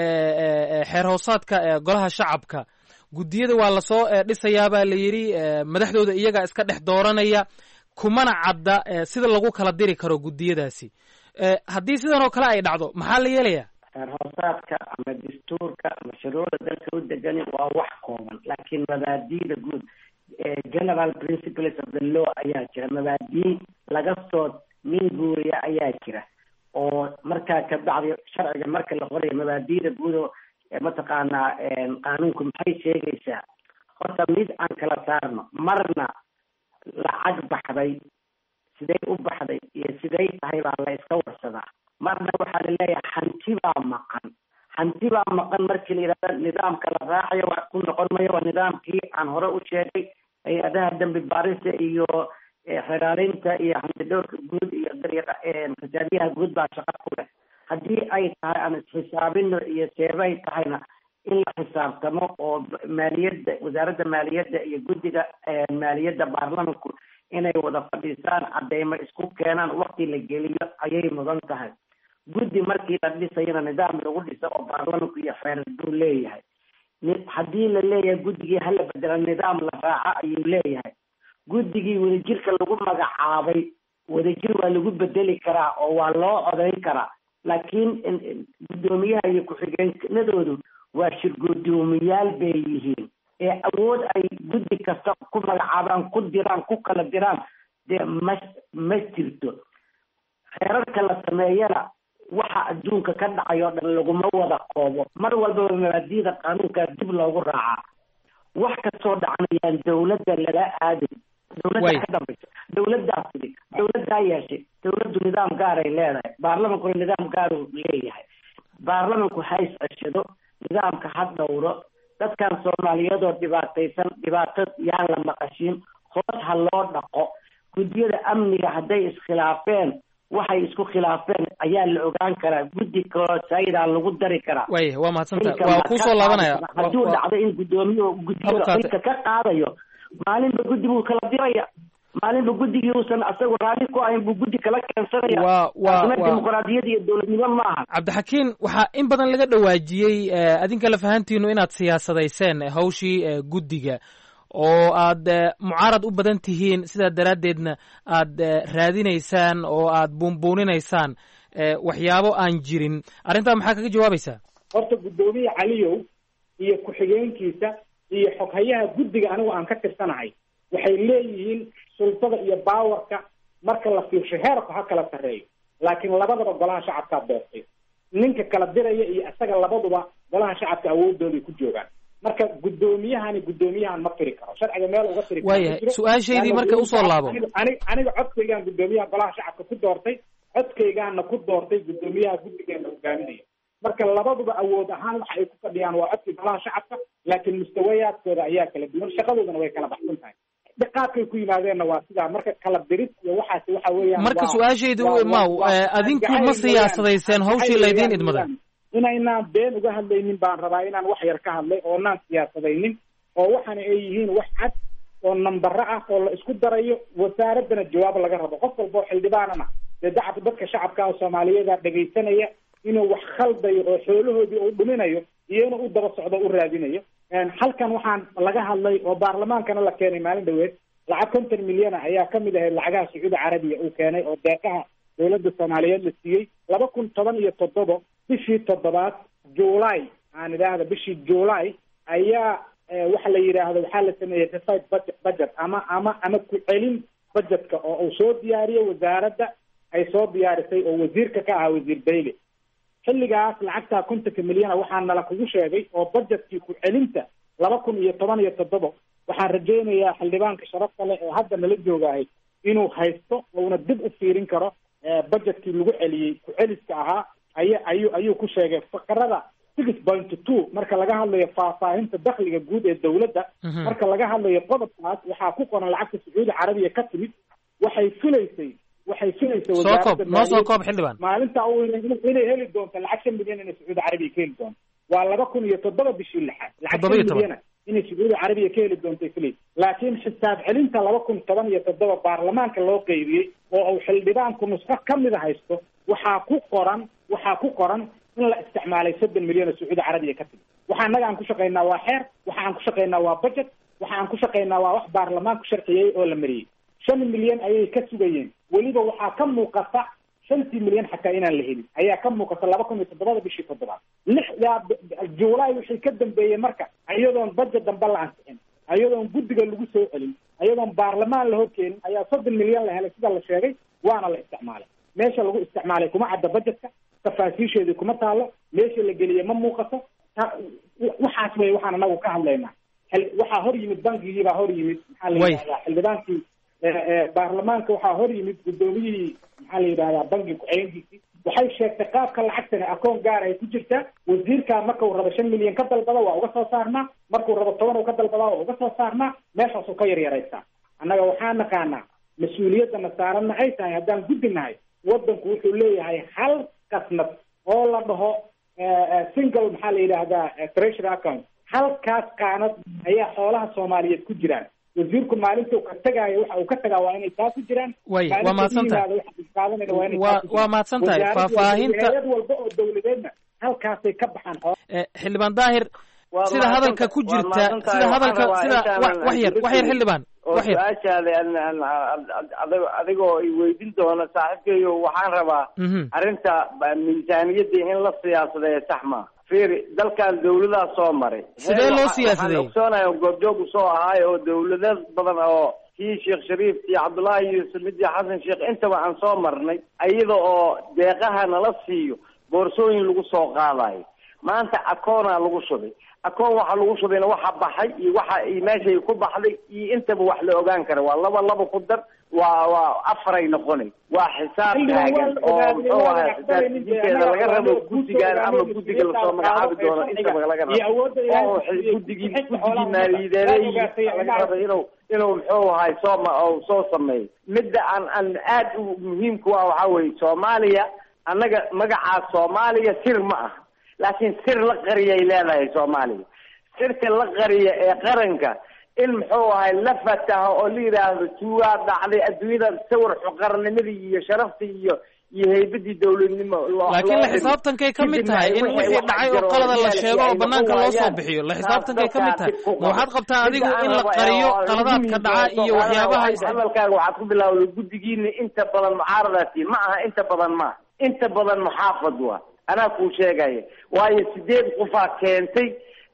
xeer hoosaadka golaha shacabka guddiyada waa lasoo dhisayaa baa la yidhi madaxdooda iyaga iska dhex dooranaya kumana cadda sida lagu kala diri karo guddiyadaasi haddii sidan oo kale ay dhacdo maxaa la yeelayaa xeer hoosaadka ama dastuurka ama shuruucda dalka u degani waa wax kooban laakiin mabaadiida guud general principles of the law ayaa jira mabaadii laga soo minguuriya ayaa jira oo markaa ka bacdi sharciga marka la qorayo mabaadiida guud oo mataqaanaa qaanuunku maxay sheegaysaa horta mid aan kala saarno marna lacag baxday siday u baxday iyo siday tahay baa la iska warsadaa marna waxaa la leeyahay hanti baa maqan hanti baa maqan markii la yidhahda nidaamka la raacayo wax ku noqon mayo waa nidaamkii aan hore u sheegay hay-adaha dambi baarista iyo xiraarinta iyo hantidhowrka guud iyo xisaabiyaha guud baa shaqa ku leh haddii ay tahay aan isxisaabino iyo seebay tahayna in la xisaabtamo oo maaliyadda wasaaradda maaliyadda iyo guddiga maaliyadda baarlamanku inay wada fadhiisaan cadeymo isku keenaan wakti la geliyo ayay mudan tahay guddi markii la dhisayana nidaam lagu dhiso oo baarlamanku iyo xeer buu leeyahay haddii la leeyahay guddigii hala bedela nidaam la raaca ayuu leeyahay guddigii wadajirka lagu magacaabay wadajir waa lagu bedeli karaa oo waa loo codayn karaa laakiin guddoomiyaha iyo ku-xigeenadoodu waa shirgudoomiyaal bay yihiin ee awood ay guddi kasta ku magacaabaan ku diraan ku kala diraan dee ma ma jirto xeerarka la sameeyana waxa adduunka ka dhacay oo dhan laguma wada koobo mar walbaba mabaadiida qaanuunkaa dib loogu raacaa wax kastoo dhacanayaan dawladda laga aaday dawladda ka dambaysa dawladdaa fidi dawladdaa yeeshay dawladdu nidaam gaaray leedahay baarlamankuna nidaam gaaruu leeyahay baarlamanku ha is ceshado nidaamka ha dhowro dadkan soomaaliyeedoo dhibaataysan dhibaato yaan la maqashin hoos ha loo dhaqo guddiyada amniga hadday iskhilaafeen waxay isku khilaafeen ayaa la ogaan karaa guddi kaloo saydaa lagu dari karaa waaya waa mahadsanta waa kusoo laabanaya hadduu dhacdo in guddoomiye guddiga xilka ka qaadayo maalinba guddi buu kala diraya maalinba guddigii uusan asagu raali ku ahayn buu guddi kala keensanaya waa waa dimuqraadiyad iyo dowladnimo maaha cabdixakiin waxaa in badan laga dhawaajiyey adinka la fahantiinu inaad siyaasadayseen hawshii guddiga oo aad mucaarad u badan tihiin sidaa daraaddeedna aad raadinaysaan oo aad buunbuuninaysaan waxyaabo aan jirin arrintaa maxaa kaga jawaabaysaa horta guddoomiye caliyow iyo ku-xigeenkiisa iyo xoghayaha guddiga anigu aan ka tirsanahay waxay leeyihiin sultada iyo baawarka marka la fiirsho heerku ha kala sarreeyo laakiin labadaba golaha shacabkaa doortay ninka kala diraya iyo isaga labaduba golaha shacabka awoodooday ku joogaan marka guddoomiyahani guddoomiyahan ma tiri karo sharciga meel uga tiri waaya su-aashaydii marka usoo laabo aniga aniga codkaygaan guddoomiyaha golaha shacabka ku doortay codkaygaana ku doortay guddoomiyaha guddigeena hogaaminaya marka labaduba awood ahaan waxa ay ku fadhiyaan waa codkii golaha shacabka laakiin mustawayaadkooda ayaa kala duwan shaqadoodana way kala baxsan tahay qaabkay ku yimaadeenna waa sidaa marka kala diris iyo waxaasi waxa weeyaan marka su-aashaydu maw adinku ma siyaasadayseen hawshii laydiin idmada inaynaan been uga hadlaynin baan rabaa inaan wax yar ka hadlay oo naan siyaasadaynin oo waxaana ay yihiin wax cad oo nambaro ah oo la isku darayo wasaaraddana jawaab laga rabo qof walba oo xildhibaanana dee dacab dadka shacabka oo soomaaliyeeda dhegaysanaya inuu wax khaldayo oo xoolahoodii uu dhuminayo iyo inuu u daba socdo u raadinayo. halkan waxaan laga hadlay oo baarlamaankana la keenay maalin dhaweed lacag konton milyana ayaa kamid ahayd lacagaha sacuudi carabiya uu keenay oo deeqaha dowladda soomaaliyeed la siiyey laba kun toban iyo toddoba bishii toddobaad july aan idhaahda bishii july ayaa waxa la yidhaahdo waxaa la sameeyey deficit budget budget ama ama ama ku celin budgetka oo uu soo diyaariyey wasaaradda ay soo diyaarisay oo wasiirka ka ahaa wasiir bayle. xilligaas lacagtaa kontonka milyana waxaa nala kugu sheegay oo budgetkii ku celinta laba kun iyo toban iyo toddoba waxaan rajaynayaa xildhibaanka sharafta leh ee hadda nala joogahay inuu haysto uuna dib u fiirin karo budgetkii lagu celiyey ku celiska ahaa aya ayuu ayuu ku sheegay faqrada six point two marka laga hadlayo faahfaahinta dakhliga guud ee dawladda marka laga hadlayo qodobkaas waxaa ku qoran lacagta sacuudi carabiya ka timid waxay filaysay waxay filaysay wasaaradda noo soo koob xildhibaan maalinta uu inay heli doonto lacag shan milyan inay sacuudi carabiya ka heli doonto waa laba kun iyo toddoba bishii lixaad lacag shan milyan inay sacuudi carabiya ka heli doonto filaysay laakiin xisaab celinta laba kun toban iyo toddoba baarlamaanka loo qeybiyey oo uu xildhibaanku nusqo kamida haysto waxaa ku qoran waxaa ku qoran in la isticmaalay soddon milyan oo sacuudi carabiya ka timid waxa annaga aan ku shaqaynaa waa xeer waxa aan ku shaqaynaa waa budget waxa aan ku shaqaynaa waa wax baarlamaanku sharciyey oo la mariyey shan milyan ayay ka sugayeen weliba waxaa ka muuqata shantii milyan xataa inaan la helin ayaa ka muuqata laba kun iyo toddobada bishii toddobaad lixdaa juulaay wixii ka dambeeyey marka iyadoon budget dambe la ansixin iyadoon guddiga lagu soo celin iyadoon baarlamaan la horkeenin ayaa soddon milyan la helay sida la sheegay waana la isticmaalay meesha lagu isticmaalay kuma cadda budgetka tafaasiisheedii kuma taalo meesha la geliyey ma muuqato waxaas wey waxaan anagu ka hadlaynaa waxaa hor yimid bankigii baa hor yimid maxaa la yidhahdaa xildhibaankii baarlamaanka waxaa hor yimid guddoomiyihii maxaa la yidhahdaa bankiga ku-xigeenkiisii waxay sheegtay qaabka lacagtani akoon gaar ay ku jirtaa wasiirkaa marka uu rabo shan milyan ka dalbada waa uga soo saarnaa markuu rabo toban uu ka dalbadaa waa uga soo saarnaa meeshaasuu ka yaryaraysaa annaga waxaa naqaanaa mas-uuliyaddana saaranna ay tahay haddaan guddi nahay waddanku wuxuu leeyahay hal kasnad oo la dhaho single maxaa la yidhaahdaa treasury account halkaas qaanad ayaa xoolaha soomaaliyeed ku jiraan wasiirku maalinta ka tagaayo waxa uu ka tagaa waa inay taa ku jiraan way waa mahadsantahay waa mahadsantahay faahfaahinta hay'ad walba oo dawladeedna halkaasay ka baxaan xildhibaan daahir sida hadalka ku jirta sida hadalka sida wax yar wax yar xildhibaan wax yar su-aashaada adigoo i weydiin doona saaxiibkeeyo waxaan rabaa arrinta miisaaniyadda in la siyaasadeeyo sax maa fiiri dalkan dawladaha soo maray sidee loo siyaasadeeyey waxaan ogsoonahay goobjoog usoo ahaay oo dawlado badan oo kii sheekh shariif iyo cabdullaahi yuusuf mid iyo xasan sheekh intaba aan soo marnay iyada oo deeqaha nala siiyo boorsooyin lagu soo qaadayo maanta akoonaa lagu shubay akoon waxa lagu shubayna waxa baxay iyo waxa meeshay ku baxday iyo intaba wax la ogaan kara waa laba laba ku dar waa waa afaray noqonay waa xisaab taagan oo muxuu ahaa xisaabtiisa laga rabo guddigan ama guddiga lasoo magacaabi doono intaba laga rabo oo guddigii guddigii maaliyadeed laga rabo inuu inuu muxuu ahay soo oo soo sameeyo midda aan aan aad u muhiimku ah waxaa weeye soomaaliya annaga magacaas soomaaliya sir ma ah laakiin sir la qariyay leedahay soomaaliya sirta la qariya ee qaranka in muxuu ahay la fataho oo la yidhaahdo tuugaa dhacday adduunyada sawir xuqarnimadii iyo sharaftii iyo iyo haybadii dawladnimo laakiin la xisaabtankay ka mid tahay in wixii dhacay oo qalada la sheego oo banaanka loo soo bixiyo la xisaabtankay ka mid tahay ma waxaad qabtaa adigu in la qariyo qaladaadka dhaca iyo waxyaabaha hadalkaaga waxaad ku bilaawday guddigiina inta badan mucaaradaasi ma aha inta badan ma inta badan muxaafad waa anaa kuu sheegaya waayo sideed qofaa keentay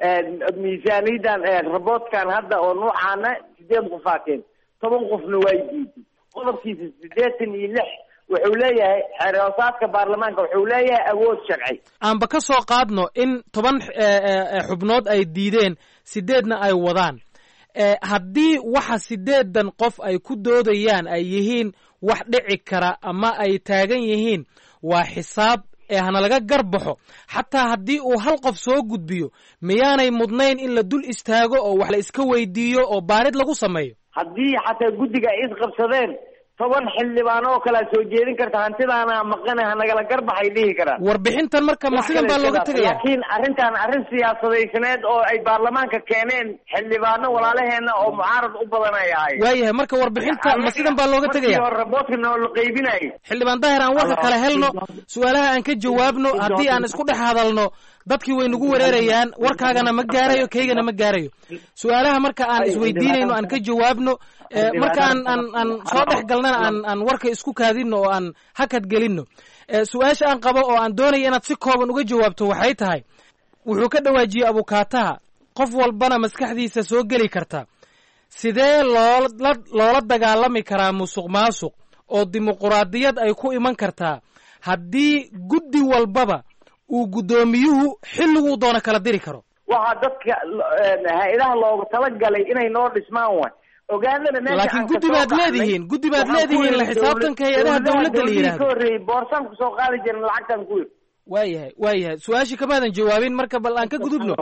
miisaaniyadan raboodkan hadda oo noocaana sideed qofaa keentay toban qofna waa diiday qodobkiisa sideetan iyo lix wuxuu leeyahay xeeroosaadka baarlamaanka wuxuu leeyahay awood sharci aanba ka soo qaadno in toban xubnood ay diideen sideedna ay wadaan haddii waxa sideedan qof ay ku doodayaan ay yihiin wax dhici kara ama ay taagan yihiin waa xisaab ee hana laga garbaxo xataa haddii uu hal qof soo gudbiyo miyaanay mudnayn in la dul istaago oo wax la iska weydiiyo oo baarid lagu sameeyo haddii xataa guddiga ay isqabsadeen toban xildhibaan oo kala soo jeedin karta hantidaana maqana hanagala garbaxay dhihi karaan warbixintan marka ma sidan baa looga tegaya laakiin arrintan arrin siyaasadaysaneed oo ay baarlamaanka keeneen xildhibaano walaalaheena oo mucaarad u badan ay ahaayeen waayahay marka warbixinta ma sidan baa looga tegaya raboodkana oo la qaybinayo xildhibaan daahir aan warka kala helno su-aalaha aan ka jawaabno haddii aan isku dhex hadalno dadkii way nagu wereerayaan warkaagana ma gaarayo kaygana ma gaarayo su-aalaha marka aan isweydiinayno aan ka jawaabno marka aan aan aan soo dhex galnana aan aan warka isku kaadino oo aan hakad gelino su-aasha aan qabo oo aan doonaya inaad si kooban uga jawaabto waxay tahay wuxuu ka dhawaajiyey abukaataha qof walbana maskaxdiisa soo geli karta sidee loola loola dagaalami karaa musuq maasuq oo dimuquraadiyad ay ku iman kartaa haddii guddi walbaba uu guddoomiyuhu xilliguu doono kala diri karo waxaa dadka hay-adaha loogu talagalay inay noo dhismaan way ogaadana laakiin guddi baad leedihiin guddi baad leedihiin la xisaabtanka hay-adaha dawladda la yidhahdo ka horreeyey boorsan ku soo qaadi jirin lacagtan ku yiri waayahay waayahay su-aashii kamaadan jawaabin marka bal aan ka gudubno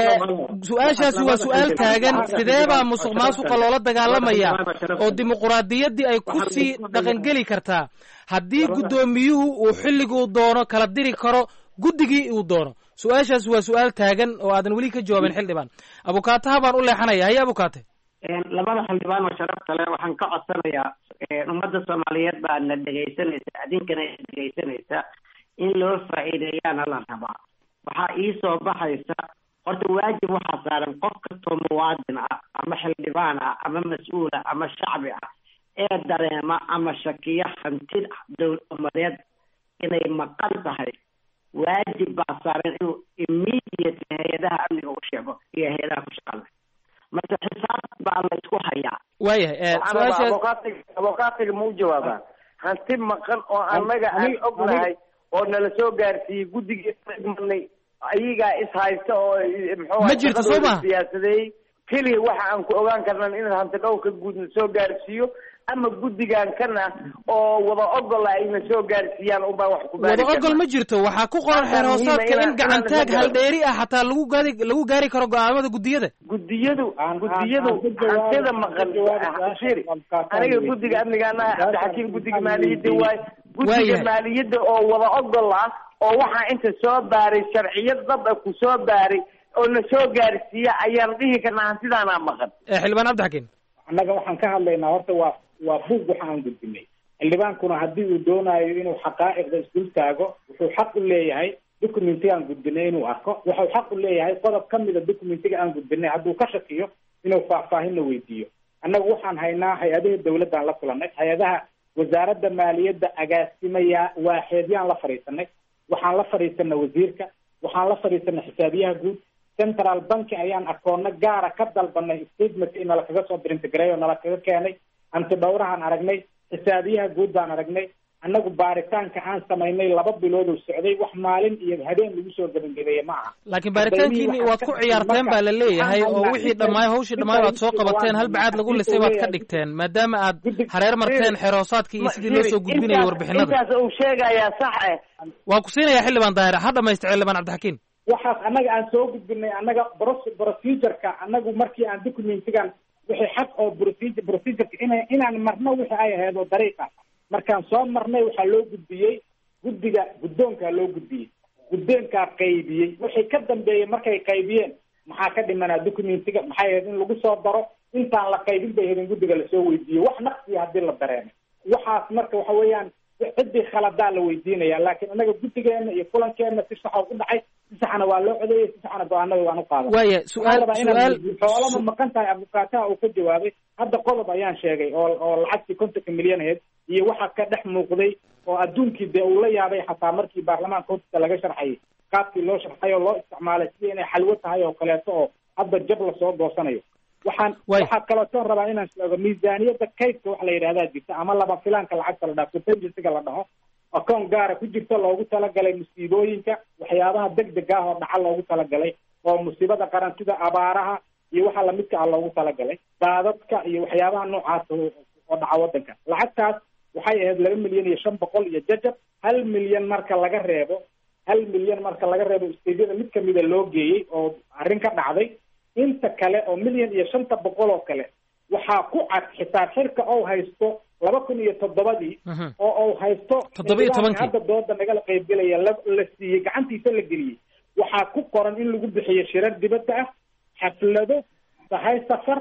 su-aashaasi waa su-aal taagan sidee baa musuq maasuqa loola dagaalamaya oo dimuquraadiyaddii ay ku sii dhaqangeli kartaa haddii guddoomiyuhu uu xilliguu doono kala diri karo guddigii uu doono su-aashaasi waa su-aal taagan oo aadan weli ka jawaabin xildhibaan abukaataha baan u leexanaya haye abukaate labada xildhibaan oo sharafta leh waxaan ka codsanayaa ummadda soomaaliyeed baa na dhegaysanaysa adinkana dhegaysanaysa in loo faa'iideeyaana la rabaa waxaa ii soo baxaysa horta waajib waxaa saaran qof kastoo muwaadin ah ama xildhibaan ah ama mas-uul ah ama shacbi ah ee dareema ama shakiya hantid dowlad umadeed inay maqan tahay waajib baa saaran inuu immediate hay-adaha amniga u sheego iyo hay-adaha ku shaqale marka xisaab baa la isku hayaa waayahay abokaatiga ma u jawaabaa hanti maqan oo annaga aan ognahay oo nala soo gaarsiiyey guddigii manay ayagaa is haysta oo ma jirto soo ma siyaasadeeyey keliya waxa aan ku ogaan karnan in hanti dhowrka guud na soo gaarsiiyo ama guddigan kana oo wada ogola ayna soo gaarsiiyaan unbaa wax ku baari wada ogol ma jirto waxaa ku qoran xeer hoosaadka in gacantaag haldheeri ah xataa lagu gaari lagu gaari karo go-aamada guddiyada guddiyadu guddiyadu hantida maqan shiri aniga guddiga amnigaana cabdixakiim guddiga maaliyadda waay guddiga maaliyadda oo wada ogol ah oo waxaa inta soo baaray sharciyad dad ah ku soo baaray oo na soo gaarsiiya ayaan dhihi karnaa hantidaanaa maqan xildhibaan cabdixakiim annaga waxaan ka hadlaynaa horta waa waa buug waxa aan gudbinay xildhibaankuna haddii uu doonayo inuu xaqaa'iqda isdul taago wuxuu xaq u leeyahay documentiga aan gudbinay inuu arko wuxuu xaq u leeyahay qodob ka mida documentiga aan gudbinay hadduu ka shakiyo inuu faahfaahinna weydiiyo annagu waxaan haynaa hay-adaha dawladdan la kulanay hay-adaha wasaaradda maaliyadda agaasimaya waaxeedyaan la fadhiisanay waxaan la fadhiisanay wasiirka waxaan la fadhiisanay xisaabiyaha guud central banki ayaan akoono gaara ka dalbanay statement in nala kaga soo dirintigareey oo nala kaga keenay anti dhowrahaan aragnay xisaabiyaha guud baan aragnay annagu baaritaanka aan samaynay laba bilood oo socday wax maalin iyo habeen lagu soo gabagabeeye ma aha laakiin baaritaankiini waad ku ciyaarteen baa la leeyahay oo wixii dhammaay hawshii dhammaay waad soo qabateen hal bacaad lagu lisay waad ka dhigteen maadaama aad hareer marteen xeroosaadkii iyo sidii loo soo gudbinayay warbixinada intaas uu sheegayaa sax eh waan ku siinayaa xildhibaan daahir ha dhamaystay xildhibaan cabdixakiim waxaas annaga aan soo gudbinay annaga procedureka annagu markii aan documentigan wixii xaq oo procedure procedureka ina inaan marno wixii ay ahayd oo dariiqa markaan soo marnay waxaa loo gudbiyey guddiga guddoonkaa loo gudbiyey guddoonkaa qaybiyey wixii ka dambeeyey markay qaybiyeen maxaa ka dhimanaa documentiga maxay ahayd in lagu soo daro intaan la qaybin bay ahayd in guddiga lasoo weydiiyo wax naqsiya haddii la dareemay waxaas marka waxa weeyaan ciddii khaladaa la weydiinaya laakiin annaga guddigeena iyo kulankeena si saxa u dhacay si saxana waa loo codeeyey si saxana go-aanada waan u qaaday waaya su-aal su-aal xoolama maqan tahay abukaataha uu ka jawaabay hadda qodob ayaan sheegay oo oo lacagtii kontonka milyan ahayd iyo waxa ka dhex muuqday oo adduunkii dee uu la yaabay xataa markii baarlamaanka hortiisa laga sharxayay qaabkii loo sharxay oo loo isticmaalay sidii inay xalwo tahay oo kaleeto oo hadda jab lasoo goosanayo waxaan waxaa kalootoon rabaa inaan sheego miisaaniyadda kaydka waxa la yidhahdaa jirta ama laba filaanka lacagta la dhaho contingencyga la dhaho akoon gaara ku jirta loogu talagalay musiibooyinka waxyaabaha degdeg ah oo dhaca loogu talagalay oo musiibada qaran sida abaaraha iyo waxa lamidka ah loogu talagalay daadadka iyo waxyaabaha noocaas oo dhaca waddanka lacagtaas waxay ahayd laba milyan iyo shan boqol iyo jajab hal milyan marka laga reebo hal milyan marka laga reebo isteydyada mid kamida loo geeyey oo arrin ka dhacday inta kale oo milyan iyo shanta boqol oo kale waxaa ku cad xisaab xirka oo haysto laba kun iyo toddobadii oo uu haysto toddoba iyo tobankii hadda dooda nagala qaybgelaya la la siiyey gacantiisa la geliyey waxaa ku qoran in lagu bixiyo shirar dibadda ah xaflado sahay safar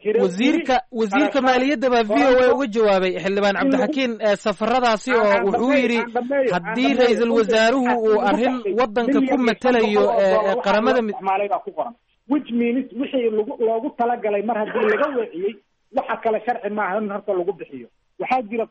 wasiirka wasiirka maaliyadda baa v o a uga jawaabay xildhibaan cabdixakiin safaradaasi oo wuxuu yidhi haddii ra-iisul wasaaruhu uu arrin waddanka ku matelayo qaramada baa ku qoran which means wixii loogu talagalay mar haddii laga weeciyey waxa kale sharci maaha in horta lagu bixiyo waxaa jira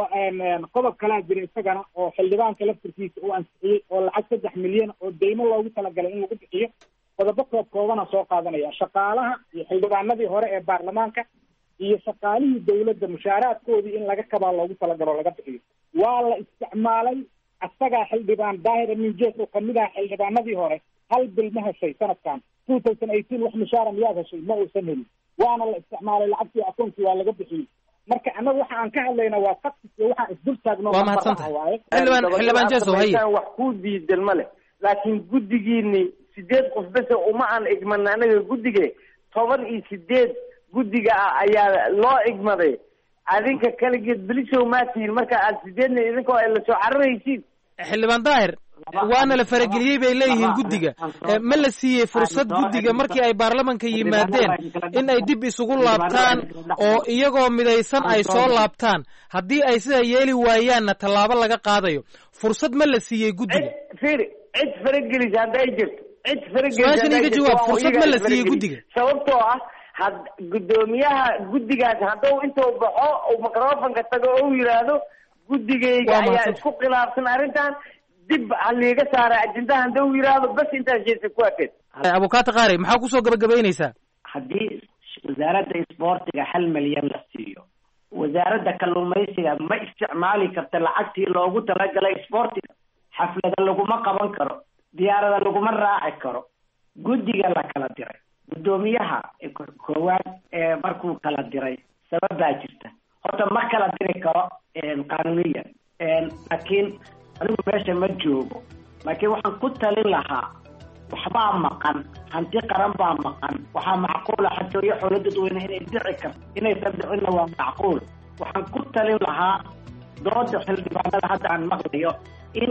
qodob kalaa jira isagana oo xildhibaanka laftirkiisa uu ansixiyey oo lacag saddex milyan oo deymo loogu talagalay in lagu bixiyo qodobo koob koobana soo qaadanaya shaqaalaha iyo xildhibaanadii hore ee baarlamaanka iyo shaqaalihii dawladda mushaaraadkoodii in laga kabaa loogu talagalo o laga bixiyo waa la isticmaalay asagaa xildhibaan daahir amin jees oo kamid aha xildhibaanadii hore hal bil ma heshay sanadkan two thousand eighteen wax mushaara miyaad heshay ma uusan helin waana la isticmaalay lacagtii akoonkii waa laga bixiyey marka annaga waxa aan ka hadlayna waa faktis iyo waxaan isdul taagno waa mahadsantahay xildhibaan xildhibaan jees oo haye wax ku diidan ma leh laakiin guddigiini sideed qof bes uma aan igman anaga guddige toban iyo sideed guddiga ah ayaa loo igmaday adinka kaligeed bilisow maa tihiin marka aad sideedna idinkoo ay lasoo cararaysiin xildhibaan daahir waana la farageliyey bay leeyihiin guddiga ma la siiyey fursad guddiga markii ay baarlamanka yimaadeen in ay dib isugu laabtaan oo iyagoo midaysan ay soo laabtaan haddii ay sidaa yeeli waayaanna tallaabo laga qaadayo fursad ma la siiyey guddiga firi cid faragelisa hadda ay jirto cid faragelisa iga jawaab fursad ma la siiyey guddiga sababtoo ah had guddoomiyaha guddigaas hadduu intuu baxo uu microfonka tago oo u yidhaahdo guddigayga ayaa isku khilaafsan arrintan dib haliiga saara ajendaha hadda u yidhaahdo bas intaas jeesa ku akeed abukaata qaari maxaa kusoo gabagabaynaysaa haddii wasaaradda isboortiga hal milyan la siiyo wasaaradda kalluumaysiga ma isticmaali karta lacagtii loogu talagalay isboortiga xaflada laguma qaban karo diyaarada laguma raaci karo guddiga la kala diray guddoomiyaha koowaad ee markuu kala diray sabab baa jirta horta ma kala diri karo qaanuniyan laakiin anigu meesha ma joogo laakiin waxaan ku talin lahaa waxbaa maqan hanti qaran baa maqan waxaa macquula xatooyo xoolo dadweyne inay dhici karto inaysan dhicinna waa macquul waxaan ku talin lahaa dooda xildhibaanada hadda aan maqlayo in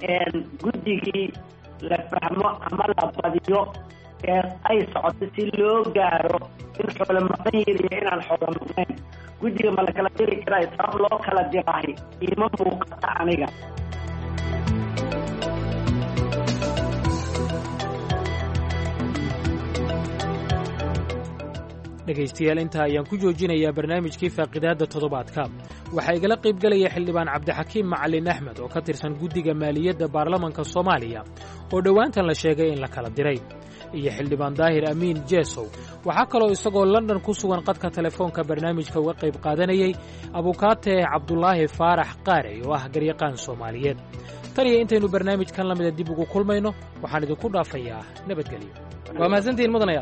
guddigii la fahmo ama la badiyo ee ay socoto si loo gaaro in xoolo maqan yihiin iyo inaan xoolo maqnayn guddiga ma la kala diri karaa sabab loo kala dirahay iima muuqata aniga dhegaystayaal intaa ayaan ku joojinayaa barnaamijkii faaqidaadda toddobaadka waxaa igala qaybgelaya xildhibaan cabdixakiim macalin axmed oo ka tirsan guddiga maaliyadda baarlamanka soomaaliya oo dhowaantan la sheegay in la kala diray iyo xildhibaan daahir amiin jeesow waxaa kaloo isagoo london ku sugan qadka telefoonka barnaamijka uga qayb qaadanayay abukaate cabdulaahi faarax qaarey oo ah garyaqaan soomaaliyeed tan iyo intaynu barnaamijkan la mida dib ugu kulmayno waxaan idinku dhaafayaa nabadgelyo waa mahadsantihiin mudanayaal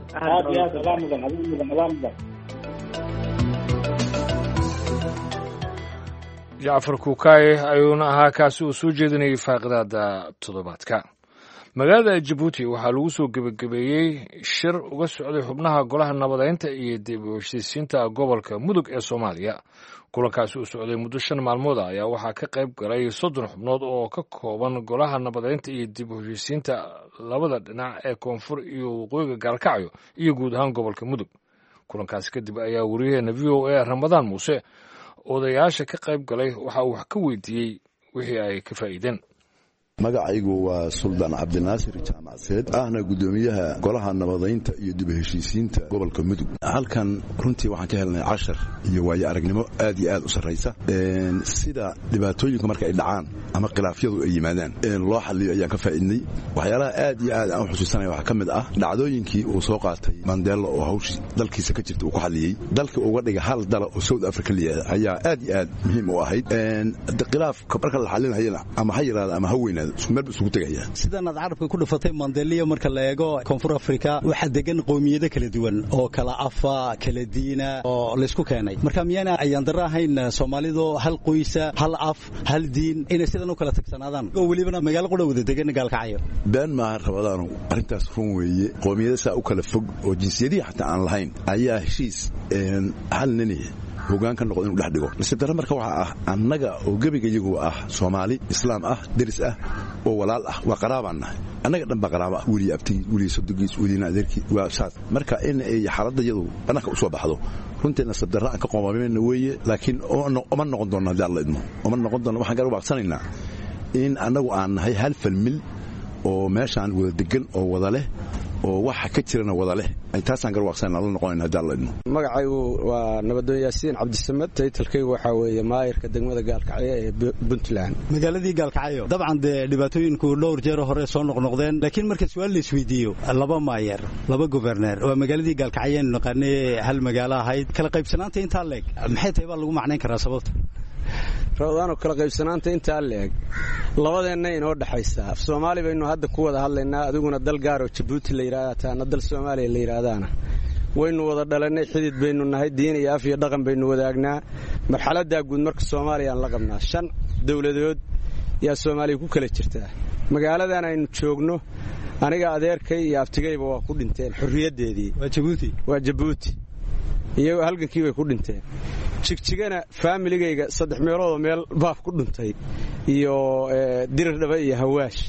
jacfar kuukaaye ayuuna ahaa kaasi uu soo jeedinayay faaqidaada toddobaadka magaalada jabuuti waxaa lagu soo gebagabeeyey shir uga socday xubnaha golaha nabadaynta iyo dib u heshiisiinta gobolka mudug ee soomaaliya kulankaasi uu socday muddo shan maalmood ah ayaa waxaa ka qayb galay soddon xubnood oo ka kooban golaha nabadaynta iyo dib u heshiisiinta labada dhinac ee koonfur iyo waqooyiga gaalkacyo iyo guud ahaan gobolka mudug kulankaasi kadib ayaa wariyaheena v o a ramadaan muuse odayaasha ka qayb galay waxa uu wax ka weydiiyey wixii ay ka faa'iideen magacaygu waa suldaan cabdinaasir jaamacseed ahna guddoomiyaha golaha nabadaynta iyo dib u heshiisiinta gobolka mudug halkan runtii waxaan ka helnay cashar iyo waayo aragnimo aad iyo aad u sarraysa sida dhibaatooyinka marka ay dhacaan ama khilaafyadu ay yimaadaan loo xalliyo ayaan ka faa'iidnay waxyaalaha aad iyo aad aan u xusuusanaya waxaa ka mid ah dhacdooyinkii uu soo qaatay mandela oo hawshii dalkiisa ka jirta uu ku xalliyey dalka uga dhiga hal dala oo south africa liyaada ayaa aad iyo aad muhiim u ahayd khilaafka marka la xallinayana ama ha yaraada ama ha weynaada sidan aad carabka ku dhufatay mandeliya marka la eego koonfur africa waxaa degan qowmiyado kala duwan oo kala afa kala diina oo laysku keenay marka miyaana ayaan daro ahayn soomaalidu hal qoysa hal af hal diin inay sidan u kala tagsanaadaan oo welibana magaalo qudha wada degan gaalkacyo been maaha rabadaanu arrintaas run weeye qowmiyada saa u kala fog oo jinsiyadihii xataa aan lahayn ayaa heshiis hal nini hoggaan ka noqdo inuu dhex dhigo nasiib darro marka waxaa ah annaga oo gebiga iyagu ah soomaali islaam ah deris ah oo walaal ah waa qaraabaan nahay annaga dhan baa qaraaba ah weliya abtigii weliya sodogiis weliyana adeerkii waa saas marka in ay xaaladda iyadu annaka u soo baxdo runtii nasiib darro aan ka qoomamayna weeye laakiin oma noqon doonna haddii alla idmo oma noqon doonna waxaan gaar u baaqsanaynaa in annagu aan nahay hal falmil oo meeshaan wada degan oo wada leh oo waxa ka jirana wada leh intaasaan garwaaqsanayna la noqonayna haddii alla idmo magacaygu waa nabadoon yaasiin cabdisamed taytalkaygu waxaa weeye maayirka degmada gaalkacyo ee puntland magaaladii gaalkacyo dabcan dee dhibaatooyinku dhowr jeer hore soo noqnoqdeen laakiin marka su-aal la isweydiiyo laba maayer laba guberneer waa magaaladii gaalkacyo aynu naqaanay hal magaalo ahayd kala qaybsanaanta intaa leeg maxay tahay baa lagu macnayn karaa sababta rawdaanoo kala qaybsanaanta intaa leeg labadeenna inoo dhexaysaa af soomaali baynu hadda ku wada hadlaynaa adiguna dal gaaroo jabuuti la yidhahdaa taana dal soomaaliya la yidhaahdaana waynu wada dhalannay xidid baynu nahay diin iyo af iyo dhaqan baynu wadaagnaa marxaladdaa guud marka soomaaliyaan la qabnaa shan dowladood yaa soomaaliya ku kala jirtaa magaaladan aynu joogno aniga adeerkay iyo abtigayba waa ku dhinteen xurriyaddeedii waa jabuuti iyagoo halgankii bay ku dhinteen jigjigana faamiligayga saddex meeloodoo meel baaf ku dhuntay iyo dirirdhaba iyo hawaash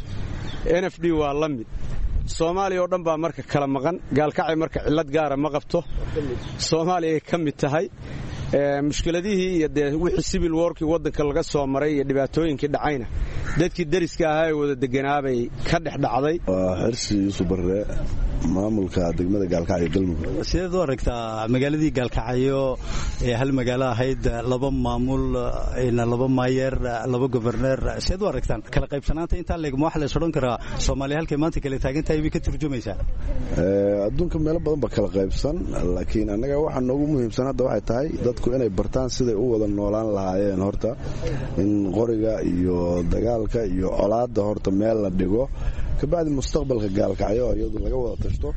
n f d waa la mid soomaaliya oo dhan baa marka kala maqan gaalkacay marka cillad gaara ma qabto soomaaliyay ka mid tahay mushkiladihii iyo dee wixii civil warkii waddanka laga soo maray iyo dhibaatooyinkii dhacayna dadkii dariska ahaa ee wada deganaabay ka dhex dhacday waa xirsi yuusuf barre maamulka degmada gaalkacyo galmudug sideed u aragtaa magaaladii gaalkacyo ee hal magaalo ahayd laba maamul laba maayer laba goberneer sideed u aragtaan kala qaybsanaanta intaa leeg ma wax la is odhan karaa soomaaliya halkay maanta kala taagan tahay bay ka turjumaysaa adduunka meelo badan ba kala qaybsan laakiin annaga waxa noogu muhiimsan hadda waxay tahay dadku inay bartaan siday u wada noolaan lahaayeen horta in qoriga iyo dagaalka iyo colaadda horta meel la dhigo kabacdi mustaqbalka gaalkacyo iyadu laga wada tashto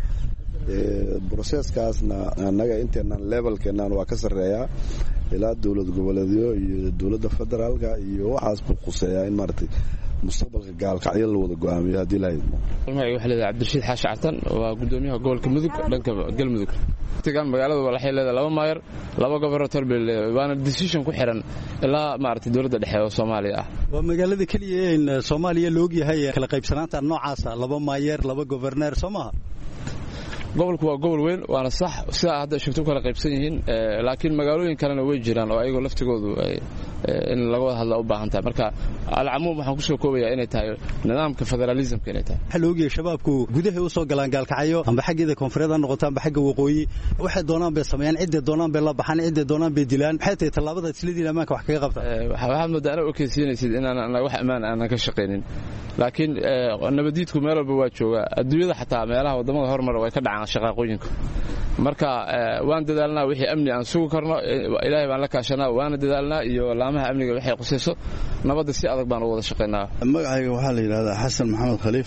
broseskaasna annaga inteenaan levelkeenaan waa ka sarreeyaa ilaa dowlad goboleedyo iyo dowladda federaalka iyo waxaas buu quseeyaa in maaragtay mustaqbalka gaalkacyo la wada go'aamiyo haddii la haydo magacayga waxaa leedahay cabdirashiid xaashi cartan waa gudoomiyaha gobolka mudug dhanka galmudug tigaan magaalada waxay leedahay laba maayer laba gobernator bay leedahay waana decision ku xiran ilaa maaragtay dowladda dhexe oo Soomaaliya ah waa magaalada kaliya in Soomaaliya loo yahay kala qaybsanaanta noocaas laba maayer laba goberneer Soomaha gobolku waa gobol weyn waana sax sida hadda sheegto kala qaybsan yihiin laakiin magaalooyin kalena way jiraan oo ayagoo laftigoodu in laga wada hadla u baahan tahay marka alcamuum waxaan ku soo koobayaa inay tahay nidaamka federalismka inay tahay waxa loo geeyay shabaabku gudaha u soo galaan gaalkacyo amba xaggeeda koonfureed noqoto amba xagga waqooyi waxay doonaan bay sameeyaan cidda doonaan bay la baxaan cidda doonaan bay dilaan maxay tahay tallaabada isliidii amaanka wax kaga qabta waxaad moodaa inay okeysiinaysid in aan wax amaan aan ka shaqeynin laakiin nabadiidku meel walba waa jooga adduunyada xataa meelaha wadamada horumar way ka dhacaan shaqaaqooyinka marka waan dadaalnaa wixii amni aan sugi karno ilaahay baan la kaashanaa waana dadaalnaa iyo laamaha amniga waxay qusayso nabadda si adag baan u wada shaqaynaa magacayga waxaa la yidhahdaa xasan maxamed khaliif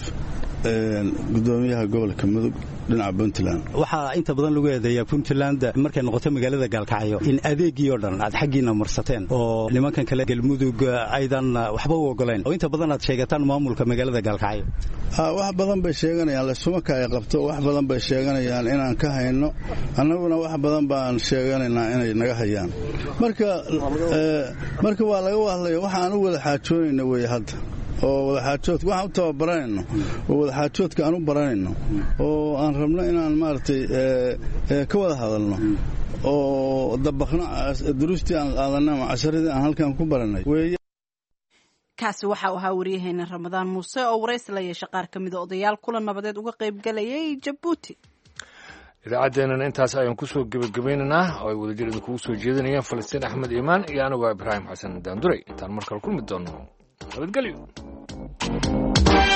gudoomiyaha gobolka mudug dhinaca puntland waxaa inta badan lagu eedeeyaa puntland markay noqoto magaalada gaalkacyo in adeegii oo dhan aad xaggiina marsateen oo nimankan kale galmudug aydan waxba u ogoleen oo inta badan aad sheegataan maamulka magaalada gaalkacyo wax badan bay sheeganayaan lasumaka ay qabto wax badan bay sheeganayaan inaan ka hayno annaguna wax badan baan sheeganaynaa inay naga hayaan marka marka waa laga hadlaya waxaan u wada xaajoonayna wey hadda oo wadaxaajoodka waxaan u tababaranayno oo wadaxaajoodka aan u baranayno oo aan rabno inaan maaragtay ka wada hadalno oo dabaqno duruustii aan qaadanay ama casharadii aan halkan ku baranay weeye kaasi waxa uu ahaa waryaheena ramadaan muuse oo waraysi la yeeshay qaar ka mid a odayaal kula nabadeed uga qayb galayay jabuuti idaacaddeenana intaas ayaan ku soo gebagabaynaynaa oo ay wadajir idinkugu soo jeedinayaan falastiin axmed iimaan iyo anigoo ibraahim xasan daanduray intaan mar kale kulmi doonno nabadgelyo